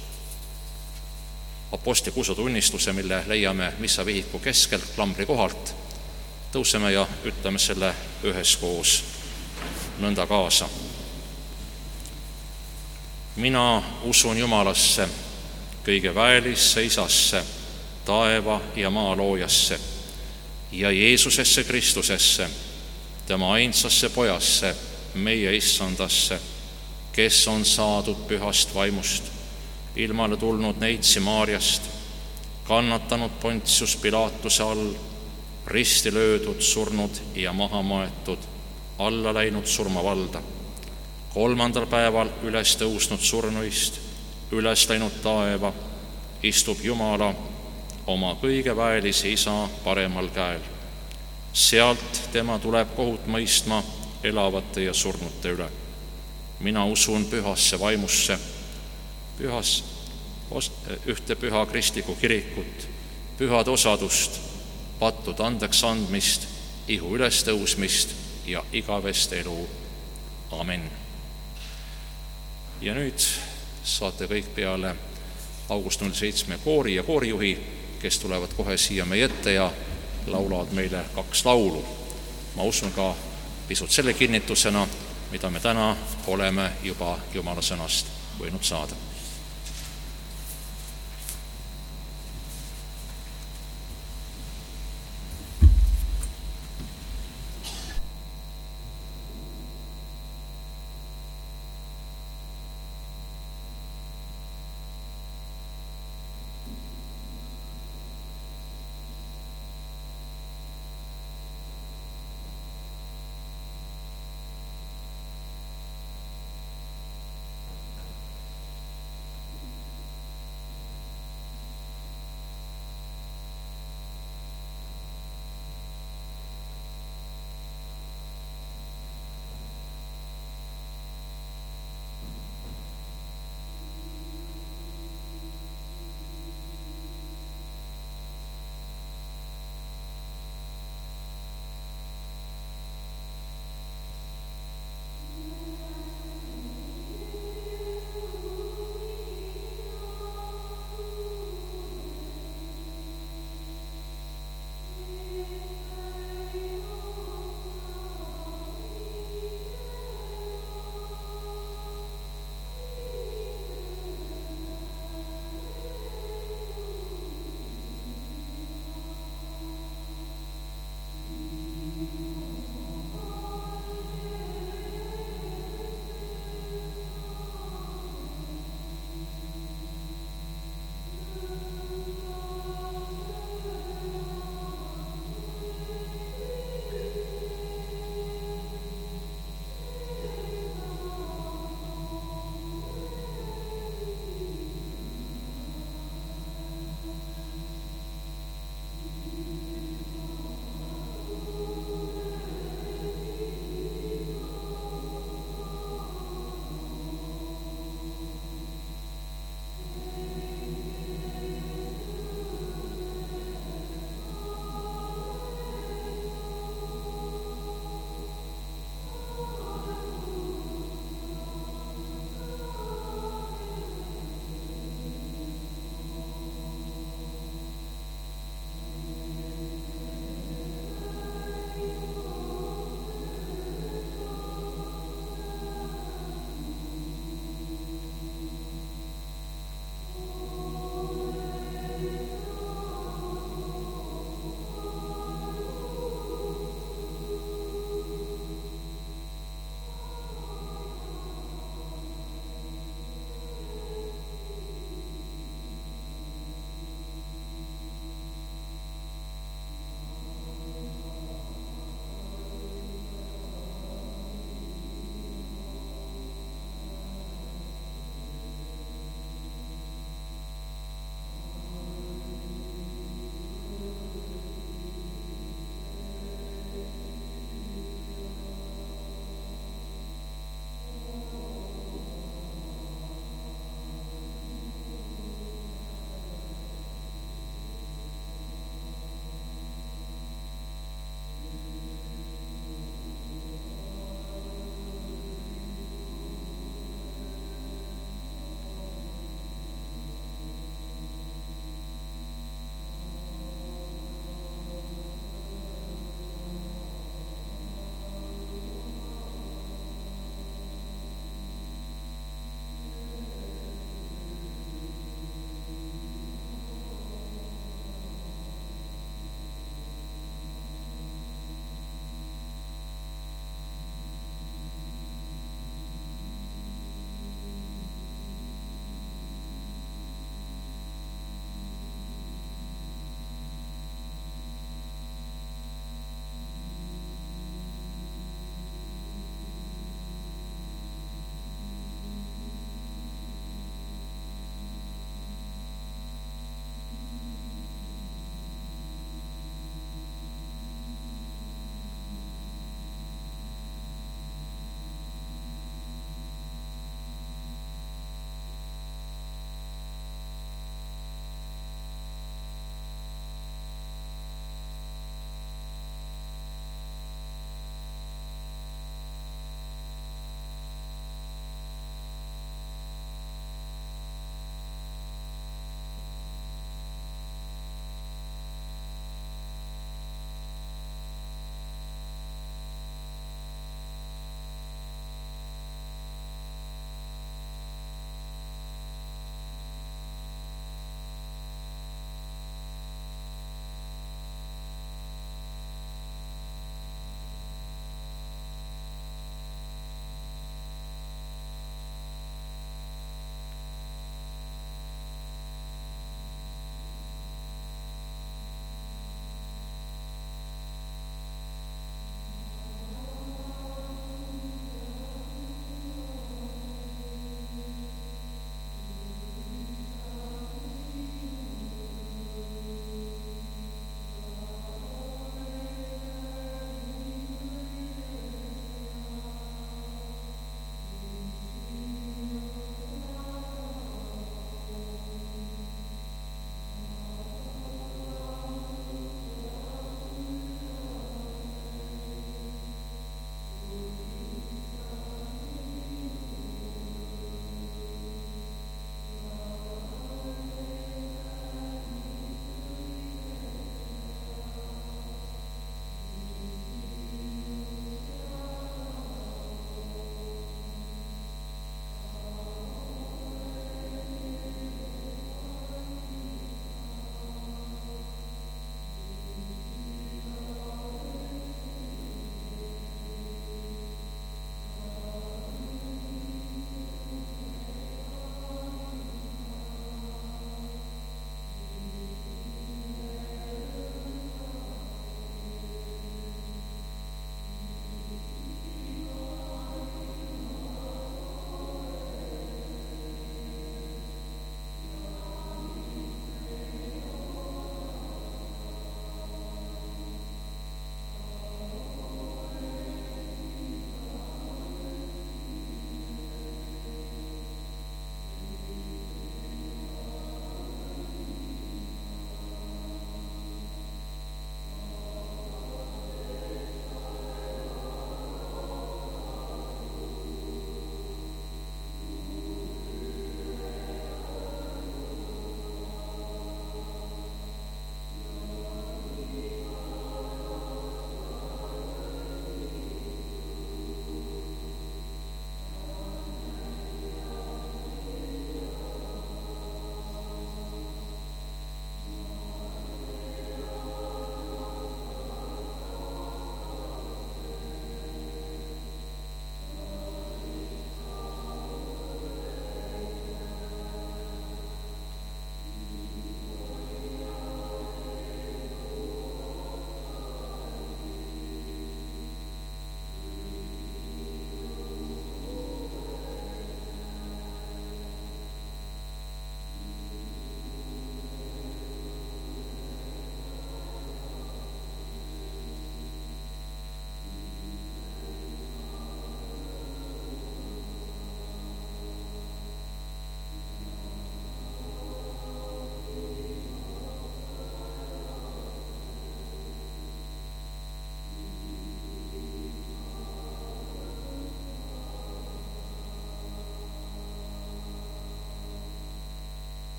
apostli kusutunnistuse, mille leiame missavihiku keskelt klambri kohalt. Tõuseme ja ütleme selle üheskoos nõnda kaasa. Mina usun Jumalasse, kõige väelisse Isasse, taeva ja maa loojasse ja Jeesusesse Kristusesse, tema ainsasse pojasse, meie issandasse, kes on saadud pühast vaimust, ilmale tulnud neitsi Maarjast, kannatanud Pontius Pilatuse all, risti löödud, surnud ja maha maetud, alla läinud surmavalda, 3. päeval üles tõusnud surnuist, üles läinud taeva, istub Jumala oma kõige väelise Isa paremal käel. Sealt tema tuleb kohut mõistma elavate ja surnute üle. Mina usun pühasse vaimusse, ühte püha kristlikku kirikut, pühade osadust, pattude andeks andmist, ihu ülestõusmist ja igavest elu. Amen. Ja nüüd saate kõik peale August 07 koori ja koorijuhi, kes tulevad kohe siia meie ette ja laulavad meile 2 laulu. Ma usun ka pisut selle kinnitusena, mida me täna oleme juba Jumala sõnast võinud saada.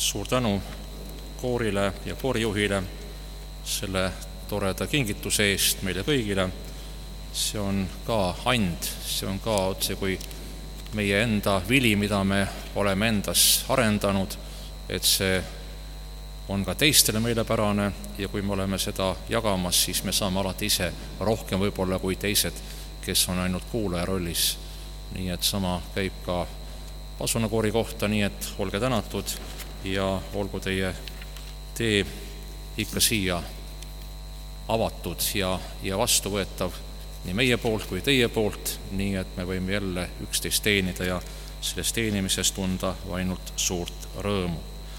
Suur tänu koorile ja koorijuhile selle toreda kingituse eest meile kõigile. See on ka and, see on ka otse kui meie enda vili, mida me oleme endas arendanud, et see on ka teistele meelepärane ja kui me oleme seda jagamas, siis me saame alati ise rohkem võib-olla kui teised, kes on ainult kuulaja rollis. Nii et sama käib ka pasunakoori kohta, nii et olge tänatud ja olgu teie tee ikka siia avatud ja vastuvõetav nii meie poolt kui teie poolt, nii et me võime jälle üksteist teenida ja sellest teenimisest tunda ainult suurt rõõmu.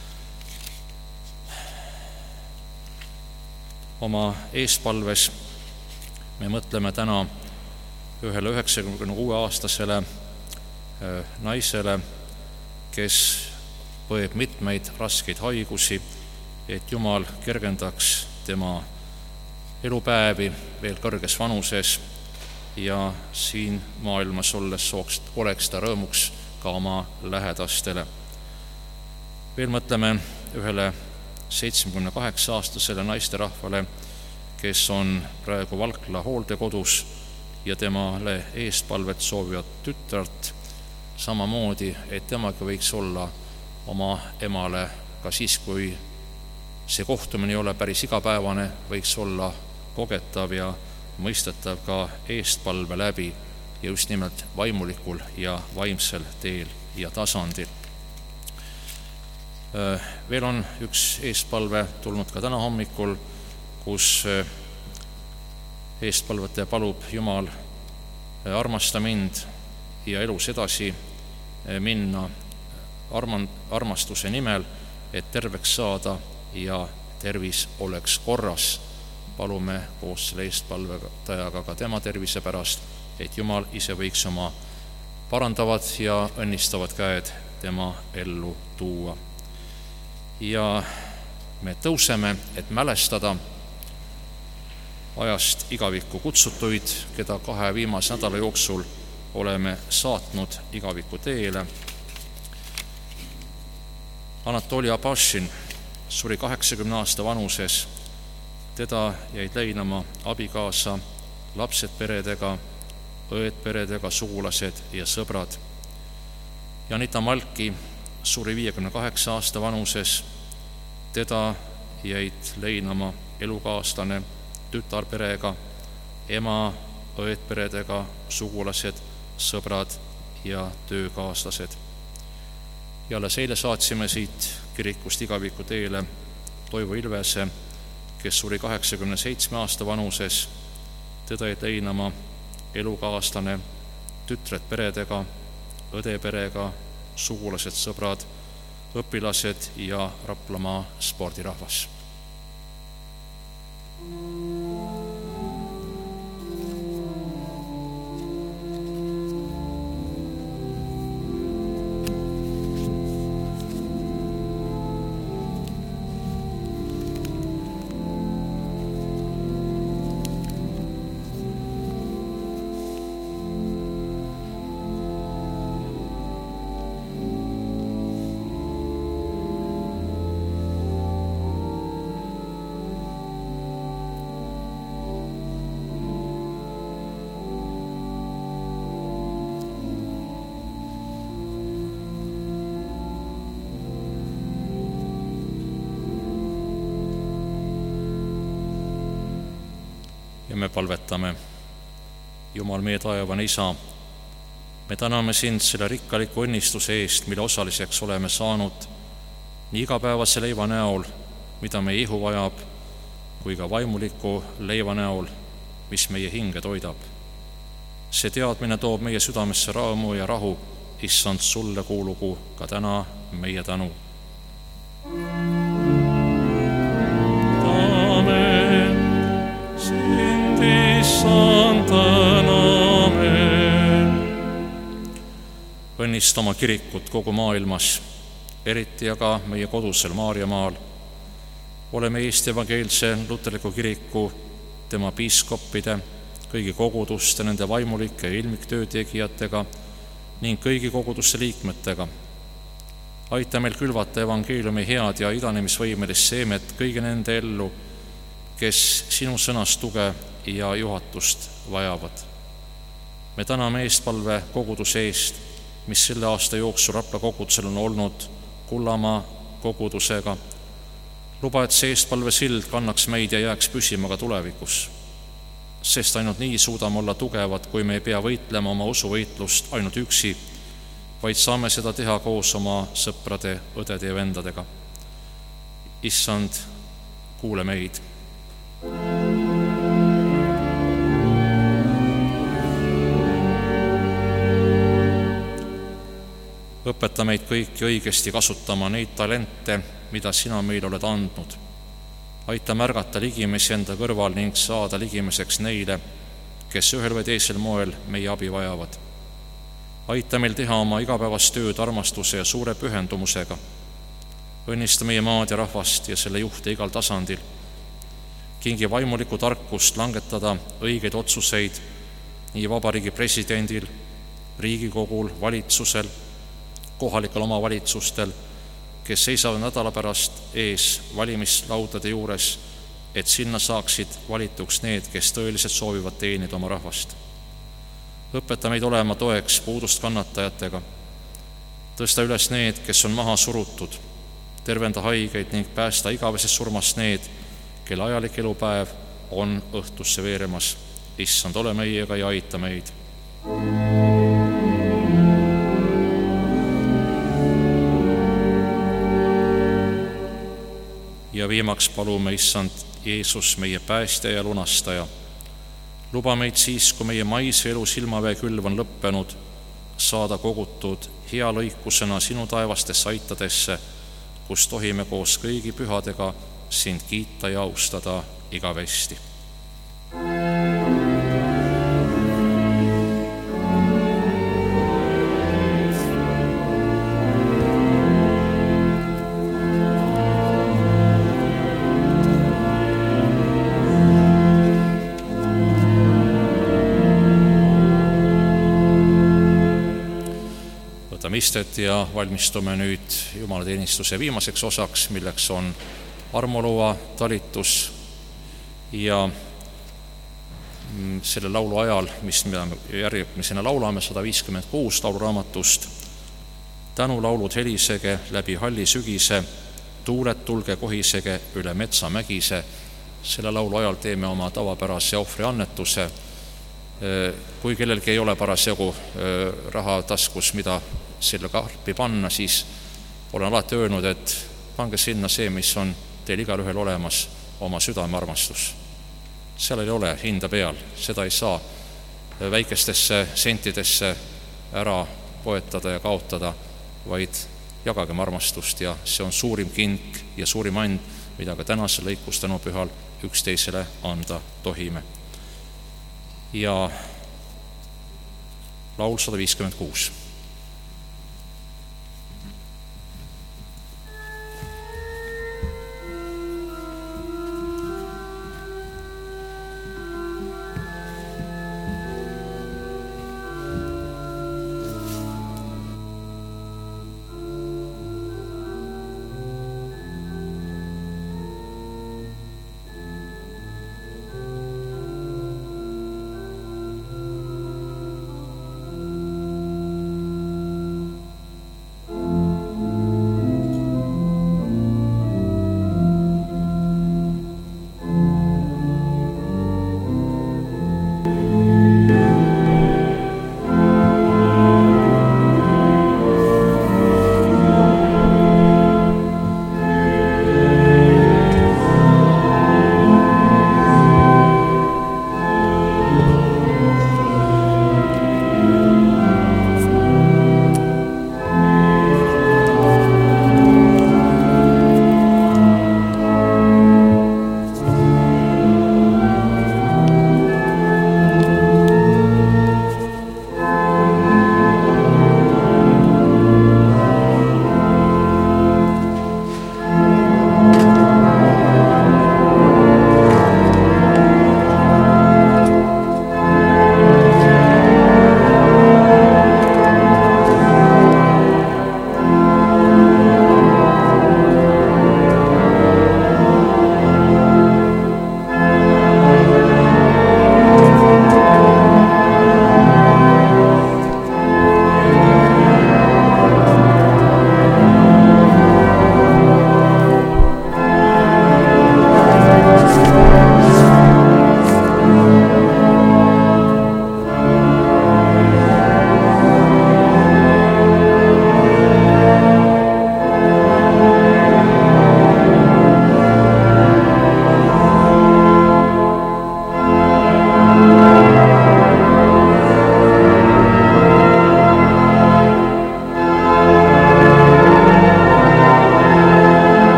Oma eespalves me mõtleme täna ühele 96-aastasele naisele, kes põeb mitmeid raskeid haigusi, et Jumal kergendaks tema elupäevi veel kõrges vanuses ja siin maailmas olles oleks ta rõõmuks ka oma lähedastele. Veel mõtleme ühele 78-aastasele naisterahvale, kes on praegu Valkla hooldekodus ja temale eespalvet soovivad tütart samamoodi, et temagi võiks olla oma emale ka siis, kui see kohtumine ei ole päris igapäevane, võiks olla kogetav ja mõistetav ka eestpalve läbi ja just nimelt vaimulikul ja vaimsel teel ja tasandil. Veel on üks eestpalve tulnud ka täna hommikul, kus eestpalvetaja palub Jumal, armasta mind ja elus edasi minna armastuse nimel, et terveks saada ja tervis oleks korras. Palume koos selle eestpalvetajaga ka tema tervise pärast, et Jumal ise võiks oma parandavad ja õnnistavad käed tema ellu tuua. Ja me tõuseme, et mälestada ajast igavikku kutsutuid, keda 2 viimase nädala jooksul oleme saatnud igaviku teele. Anatoli Abašin suri 80 aasta vanuses. Teda jäid leinama abikaasa, lapsed peredega, õed peredega, sugulased ja sõbrad. Janita Malki suri 58 aasta vanuses. Teda jäid leinama elukaaslane, tütar perega, ema, õed peredega, sugulased, sõbrad ja töökaaslased. Ja alles eile saatsime siit kirikust igaviku teele Toivo Ilvese, kes suri 87 aasta vanuses. Teda jäid leinama elukaaslane, tütred peredega, õde perega, sugulased, sõbrad, õpilased ja Raplamaa spordirahvas. Me palvetame. Jumal, meie taevane Isa, me täname sind selle rikkaliku õnnistuse eest, mille osaliseks oleme saanud nii igapäevase leiva näol, mida meie ihu vajab, kui ka vaimuliku leiva näol, mis meie hinge toidab. See teadmine toob meie südamesse rõõmu ja rahu. Issand, sulle kuulugu ka täna meie tänu. Õnnista oma kirikut kogu maailmas, eriti aga meie kodusel Maarjamaal. Oleme Eesti evangeelse luterliku kiriku, tema piiskoppide, kõigi koguduste, nende vaimulike ja ilmiktöötegijatega ning kõigi koguduste liikmetega. aita meil külvata evangeeliumi head ja idanemisvõimelist seemet kõigi nende ellu, kes sinu sõnast tuge ja juhatust vajavad. Me täname eestpalve koguduse eest, mis selle aasta jooksul Rapla kogudusel on olnud Kullamaa kogudusega. Luba, et see eestpalve sild kannaks meid ja jääks püsima ka tulevikus, sest ainult nii suudame olla tugevad, kui me ei pea võitlema oma usuvõitlust ainult üksi, vaid saame seda teha koos oma sõprade, õdede ja vendadega. Issand, kuule meid. Õpeta meid kõiki õigesti kasutama neid talente, mida sina meile oled andnud. Aita märgata ligimesi enda kõrval ning saada ligimiseks neile, kes ühel või teisel moel meie abi vajavad. Aita meil teha oma igapäevast tööd armastuse ja suure pühendumusega. Õnnista meie maad ja rahvast ja selle juhte igal tasandil. Kingi vaimulikku tarkust langetada õigeid otsuseid nii vabariigi presidendil, Riigikogul, valitsusel, kohalikel omavalitsustel, kes seisavad nädala pärast ees valimislaudade juures, et sinna saaksid valituks need, kes tõeliselt soovivad teenida oma rahvast. Õpeta meid olema toeks puudust kannatajatega. Tõsta üles need, kes on maha surutud, tervenda haigeid ning päästa igavesest surmast need, kelle ajalik elupäev on õhtusse veeremas. Issand, ole meiega ja aita meid. Ja viimaks palume, Issand Jeesus, meie päästja ja lunastaja. Luba meid siis, kui meie maise elu silmavee külv on lõppenud, saada kogutud hea lõikusena sinu taevastesse aitadesse, kus tohime koos kõigi pühadega sind kiita ja austada igavesti. Istet ja valmistume nüüd jumalateenistuse viimaseks osaks, milleks on armulõua talitus ja selle laulu ajal, mis me järgmisena laulame, 156 lauluraamatust, tänulaulud helisege läbi halli sügise, tuuled tulge kohisege üle metsa mägise. Selle laulu ajal teeme oma tavapärase ohvriannetuse. Kui kellelgi ei ole parasjagu raha taskus, mida selle karpi panna, siis olen alati öelnud, et pange sinna see, mis on teil igalühel olemas, oma südamearmastus. Seal ei ole hinda peal, seda ei saa väikestesse sentidesse ära poetada ja kaotada, vaid jagagem armastust ja see on suurim kink ja suurim and, mida ka tänasel lõikustänupühal üksteisele anda tohime. Ja laul 156.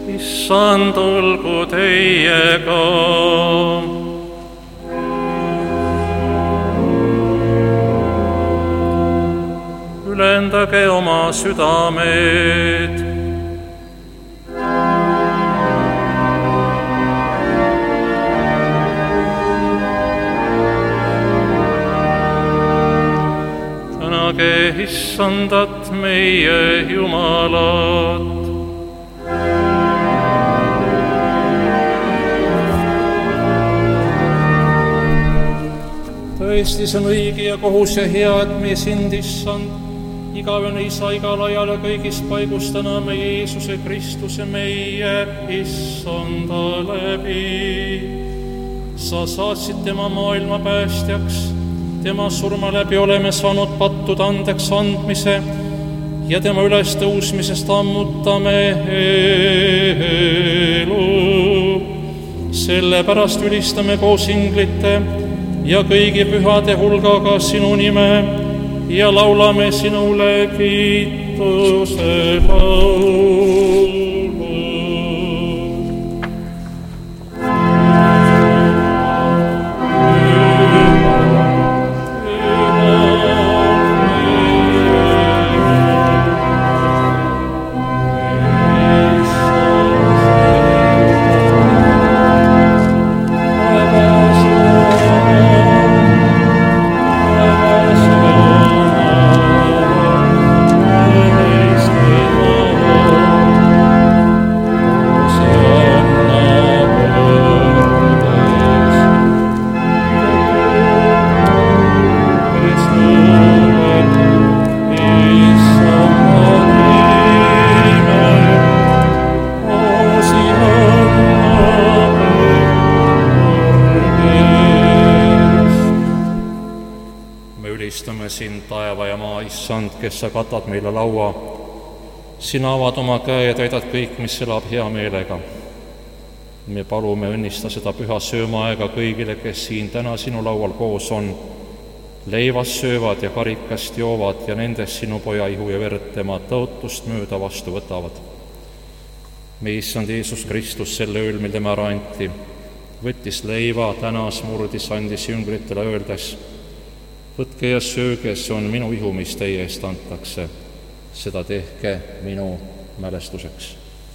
Issand, olgu teiega. Ülendage oma südamed. Tänage Issandat, meie Jumalat. Tõesti, see on õige ja kohus ja hea, et meie sind, Issand, igavene Isa igal ajal ja kõigis paigus täname Jeesuse Kristuse meie Issanda läbi. Sa saatsid tema maailma päästjaks, tema surma läbi oleme saanud pattude andeks andmise ja tema ülestõusmisest ammutame elu. Sellepärast ülistame koos inglite ja kõigi pühade hulgaga sinu nime ja laulame sinule kiituse laulu. Sind, taeva ja maa, Issand, kes sa katad meile laua. Sina avad oma käe ja täidad kõik, mis elab hea meelega. Me palume õnnista seda püha söömaaega kõigile, kes siin täna sinu laual koos on. Leivast söövad ja karikast joovad ja nendest sinu poja ihu ja verd tema tõotust mööda vastu võtavad. Me Issand Jeesus Kristus selle ööl, mil tema ära anti, võttis leiva, tänas, murdis, andis jüngritele öeldes: võtke ja sööge, see on minu ihu, mis teie eest antakse. Seda tehke minu mälestuseks.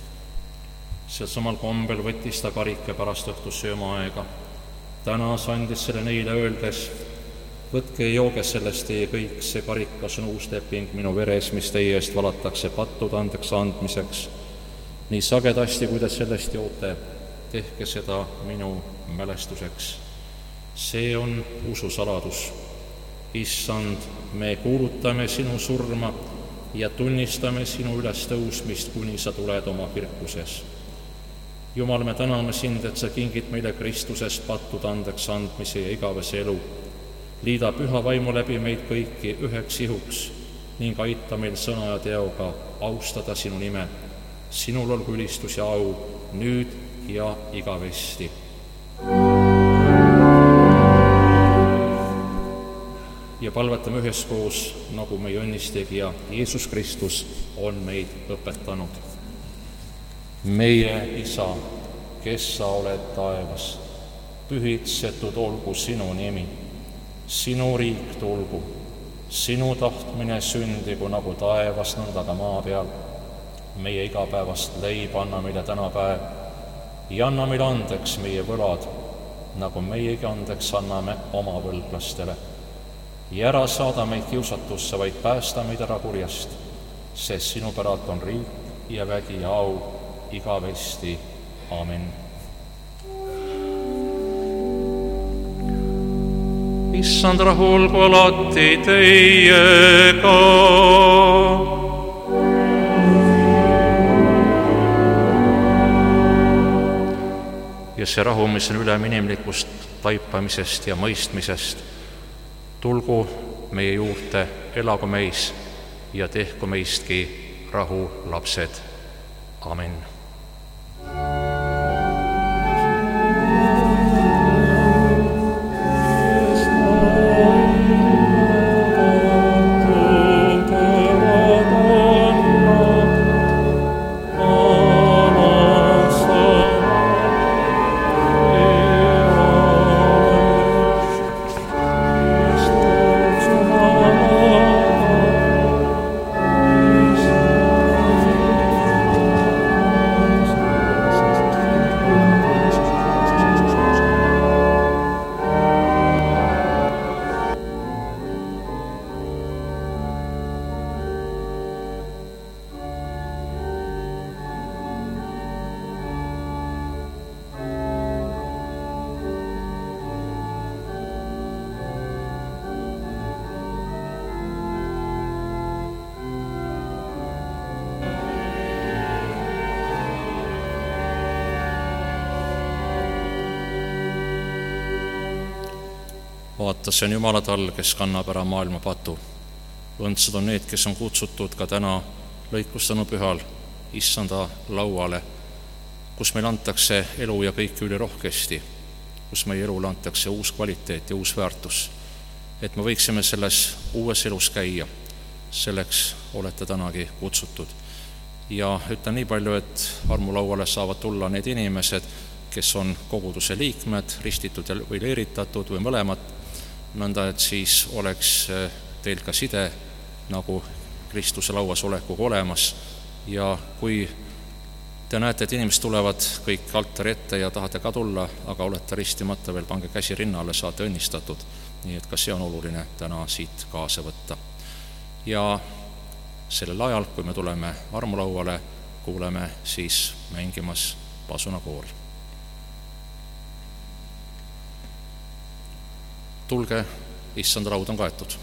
Sel samal kombel võttis ta karike pärast õhtus söömaaega. Tänas andis selle neile öeldes: võtke ja jooge sellest teie kõik, see karikas on uus leping minu veres, mis teie eest valatakse pattude andeks andmiseks. Nii sagedasti, kui te sellest joote, tehke seda minu mälestuseks. See on ususaladus. Issand, me kuulutame sinu surma ja tunnistame sinu ülestõusmist, kuni sa tuled oma kirkuses. Jumal, me täname sind, et sa kingid meile Kristuses pattude andeks andmise ja igavese elu. Liida püha vaimu läbi meid kõiki üheks ihuks ning aita meil sõna ja teoga austada sinu nime. Sinul olgu ülistus ja au nüüd ja igavesti. Ja palvetame üheskoos, nagu meie õnnistegija Jeesus Kristus on meid õpetanud. Meie Isa, kes sa oled taevas, pühitsetud olgu sinu nimi, sinu riik tulgu, sinu tahtmine sündigu nagu taevas, nõnda ka maa peal. Meie igapäevast leiba anna meile täna päev ja anna meile andeks meie võlad, nagu meiegi andeks anname oma võlglastele. Ja ära saada meid kiusatusse, vaid päästa meid ära kurjast, sest sinu päralt on riik ja vägi ja au igavesti. Amen. Issand, rahu olgu alati teiega. Ja see rahu, mis on ülem inimlikust taipamisest ja mõistmisest, tulgu meie juurde, elagu meis ja tehku meistki rahu lapsed. Amen. Amen. vaata, see on Jumala tall, kes kannab ära maailma patu. Õndsad on need, kes on kutsutud ka täna lõikustanu pühal Issanda lauale, kus meil antakse elu ja kõike ülirohkesti, kus meie elule antakse uus kvaliteet ja uus väärtus, et me võiksime selles uues elus käia. Selleks olete tänagi kutsutud. Ja ütlen nii palju, et armulauale saavad tulla need inimesed, kes on koguduse liikmed, ristitud või leeritatud või mõlemad, nõnda et siis oleks teil ka side nagu Kristuse lauas olekuga olemas. Ja kui te näete, et inimesed tulevad kõik altari ette ja tahate ka tulla, aga olete ristimata veel, pange käsi rinnale, saate õnnistatud. Nii et ka see on oluline täna siit kaasa võtta. Ja sellel ajal, kui me tuleme armulauale, kuuleme siis mängimas pasunakoor. Tulge, Issanda laud on kaetud.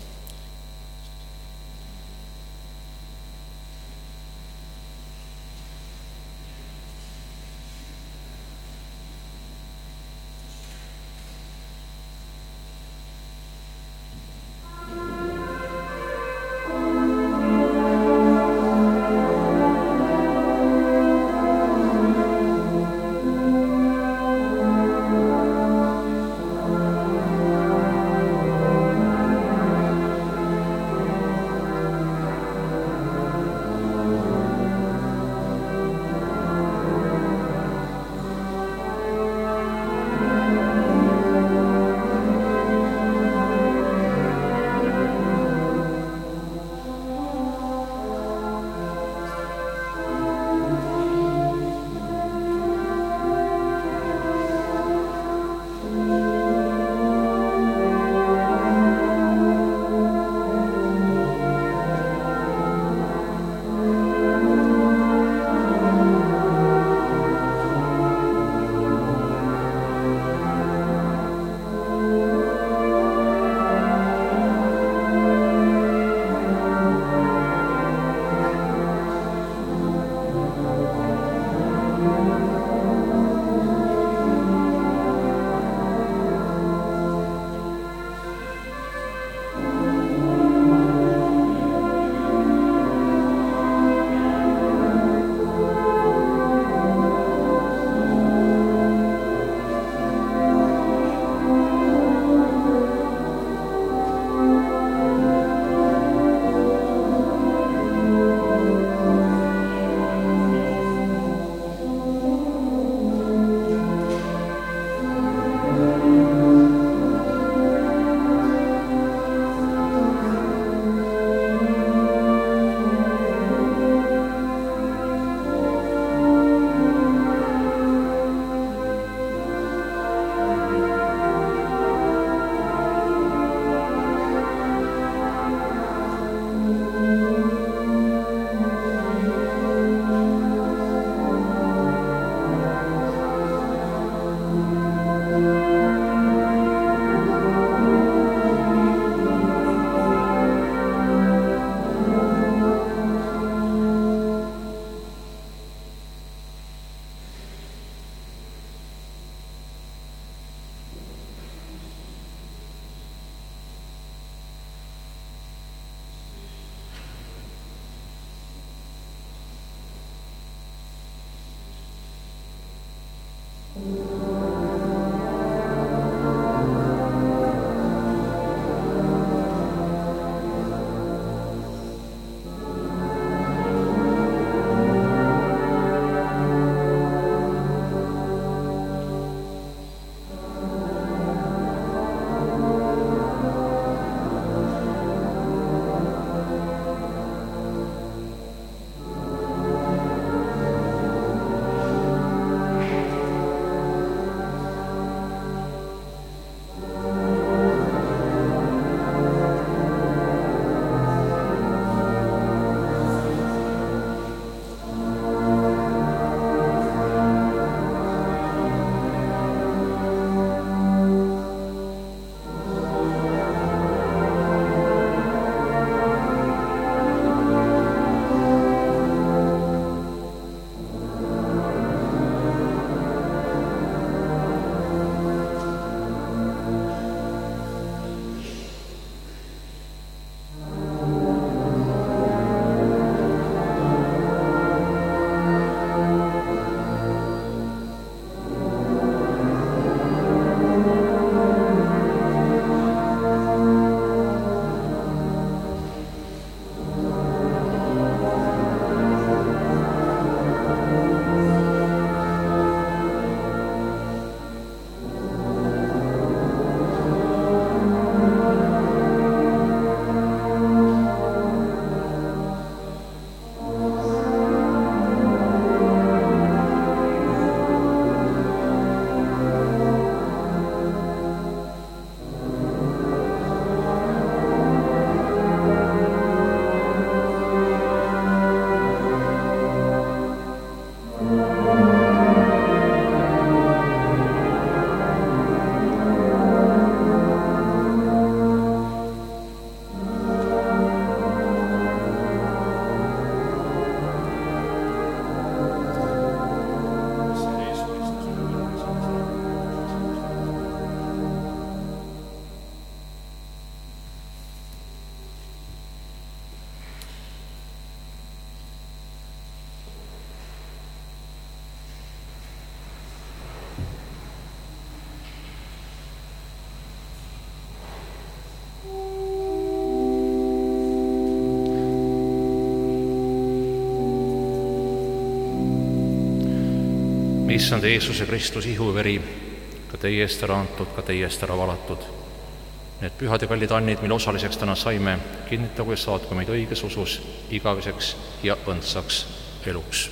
issand Jeesuse Kristus ihuveri, ka teie eest ära antud, ka teie eest ära valatud. Need pühad ja kallid annid, mille osaliseks täna saime, kinnitagu ja saatku meid õiges usus igaveseks ja õndsaks eluks.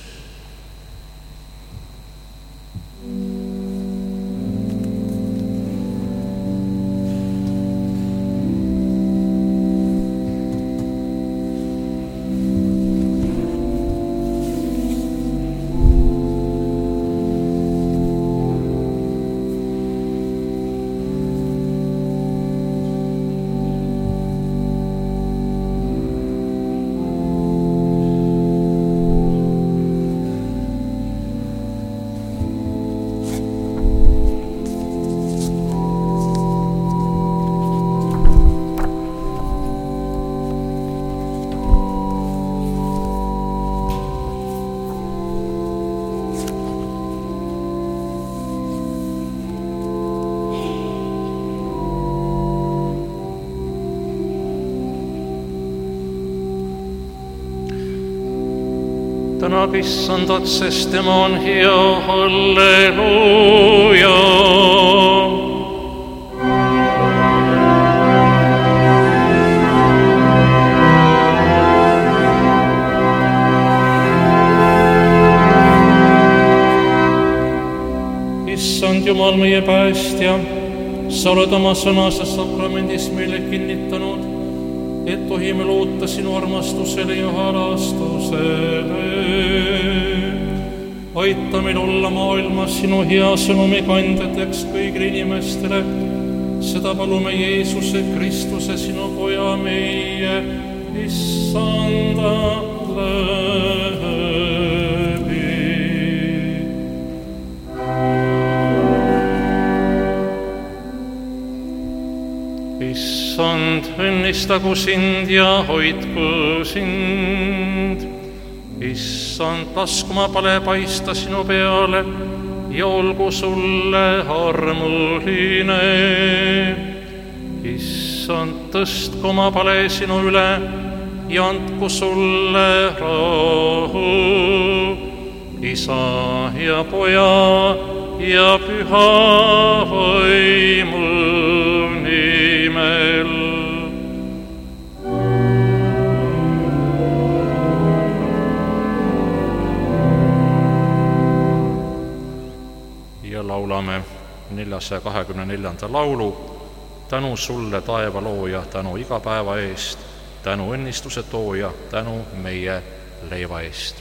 Tänak issandat, sest tema on hea, halleluuja. Issand Jumal, meie päästja, sa oled oma sõnases sakramendis meile kinnitanud, et tohime loota sinu armastusele ja halastusele. Aita meil olla maailmas sinu hea sõnumi kandjateks kõigile inimestele. Seda palume Jeesuse Kristuse, sinu poja meie issanda läbi. Issand, õnnistagu sind ja hoidku sind. Issand, lasku oma pale paista sinu peale ja olgu sulle armuline. Issand, tõstku oma pale sinu üle ja andku sulle rahu. Isa ja Poja ja Püha Vaimu nimel. Ja laulame 424. laulu. Tänu sulle, taeva looja, tänu iga päeva eest, tänu õnnistuse tooja, tänu meie leiva eest.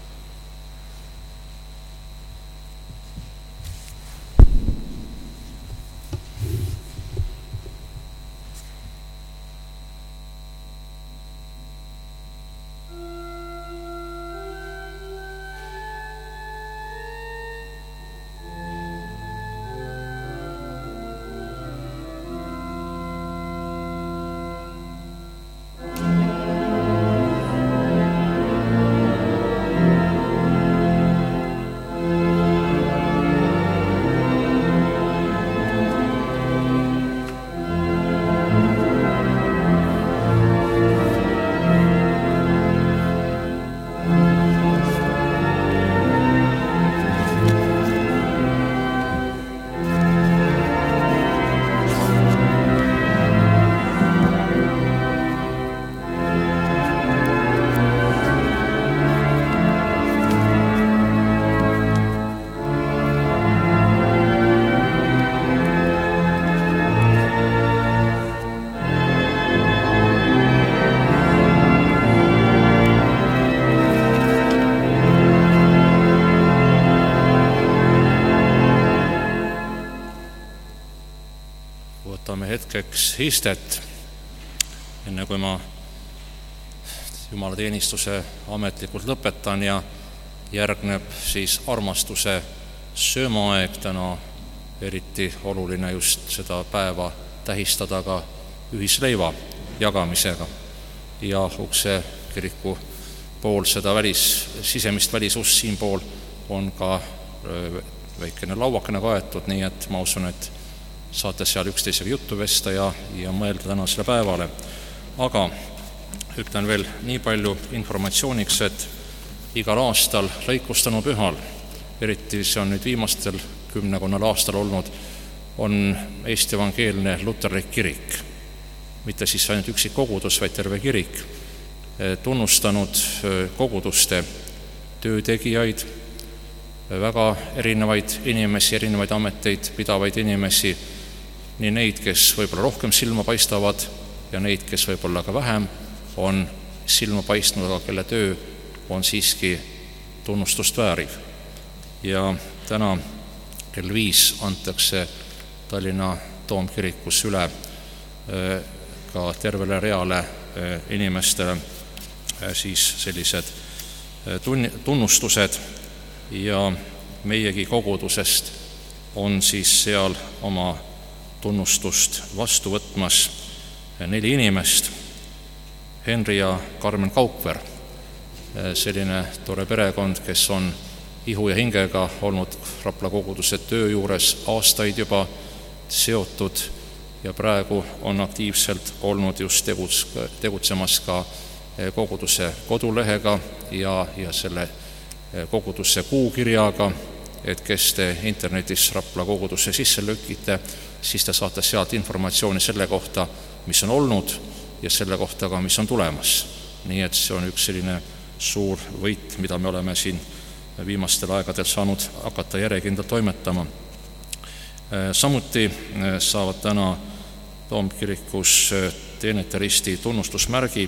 Hetkeks istet, enne kui ma jumalateenistuse ametlikult lõpetan ja järgneb siis armastuse söömaaeg. Täna eriti oluline just seda päeva tähistada ka ühisleiva jagamisega ja ukse kiriku pool seda sisemist välisust siinpool on ka väikene lauakene kaetud, nii et ma usun, et saate seal üksteisega juttu vesta ja mõelda tänasele päevale. Aga ütlen veel nii palju informatsiooniks, et igal aastal lõikustanu pühal eriti see on nüüd viimastel 10 aastal olnud, on Eesti Evangeelne Luterlik Kirik, mitte siis ainult üksik kogudus, vaid terve kirik, tunnustanud koguduste töötegijaid, väga erinevaid inimesi, erinevaid ameteid pidavaid inimesi, nii neid, kes võib-olla rohkem silma paistavad ja neid, kes võib-olla ka vähem on silma paistnud, aga kelle töö on siiski tunnustust vääriv. Ja täna kell 5 antakse Tallinna Toomkirikus üle ka tervele reale inimestele siis sellised tunnustused ja meiegi kogudusest on siis seal oma tunnustust vastu võtmas 4 inimest. Henri ja Karmen Kaupver, selline tore perekond, kes on ihu ja hingega olnud Rapla koguduse töö juures aastaid juba seotud ja praegu on aktiivselt olnud just tegutsemas ka koguduse kodulehega ja selle koguduse kuukirjaga, et kes te internetis Rapla kogudusse sisse lükite, siis te saate sealt informatsiooni selle kohta, mis on olnud ja selle kohta ka, mis on tulemas. Nii et see on üks selline suur võit, mida me oleme siin viimastel aegadel saanud hakata järjekindlalt toimetama. Samuti saavad täna Toomkirikus Teenete Risti tunnustusmärgi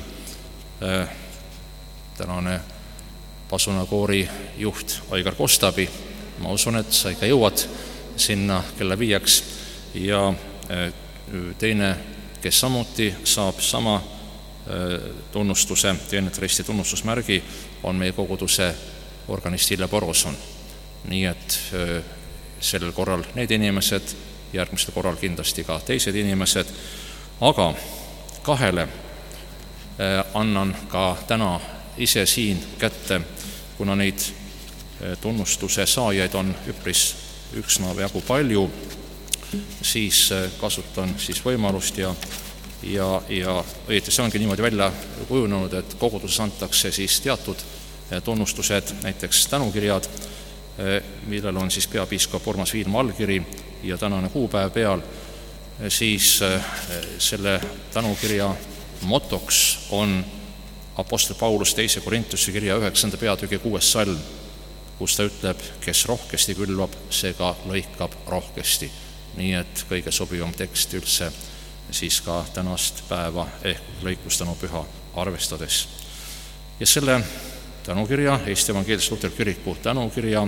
tänane pasunakoori juht Aigar Kostabi. Ma usun, et sa ikka jõuad sinna kella 5 ja teine, kes samuti saab sama tunnustuse, Teenete Risti tunnustusmärgi, on meie koguduse organist Ille Poroson. Nii et sellel korral need inimesed, järgmisel korral kindlasti ka teised inimesed, aga 2 annan ka täna ise siin kätte, kuna neid tunnustuse saajaid on üpris üksnajagu palju, siis kasutan siis võimalust ja õieti see ongi niimoodi välja kujunenud, et koguduses antakse siis teatud tunnustused, näiteks tänukirjad, millel on siis peapiiskop Urmas Viilma allkiri ja tänane kuupäev peal, siis selle tänukirja motoks on Apostel Paulus 2. Korintuse kirja 9. peatüki 6. salm, kus ta ütleb, kes rohkesti külvab, see ka lõikab rohkesti. Nii et kõige sobivam tekst üldse siis ka tänast päeva ehk lõikustanu püha arvestades. Ja selle tänukirja, Eesti Evangeelse Luterliku Kiriku tänukirja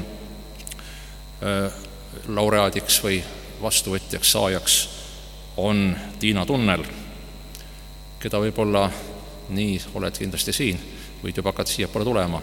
laureaadiks või vastuvõtjaks saajaks on Tiina Tunnel, keda võib-olla nii oled kindlasti siin, võid juba hakata siiapoole tulema,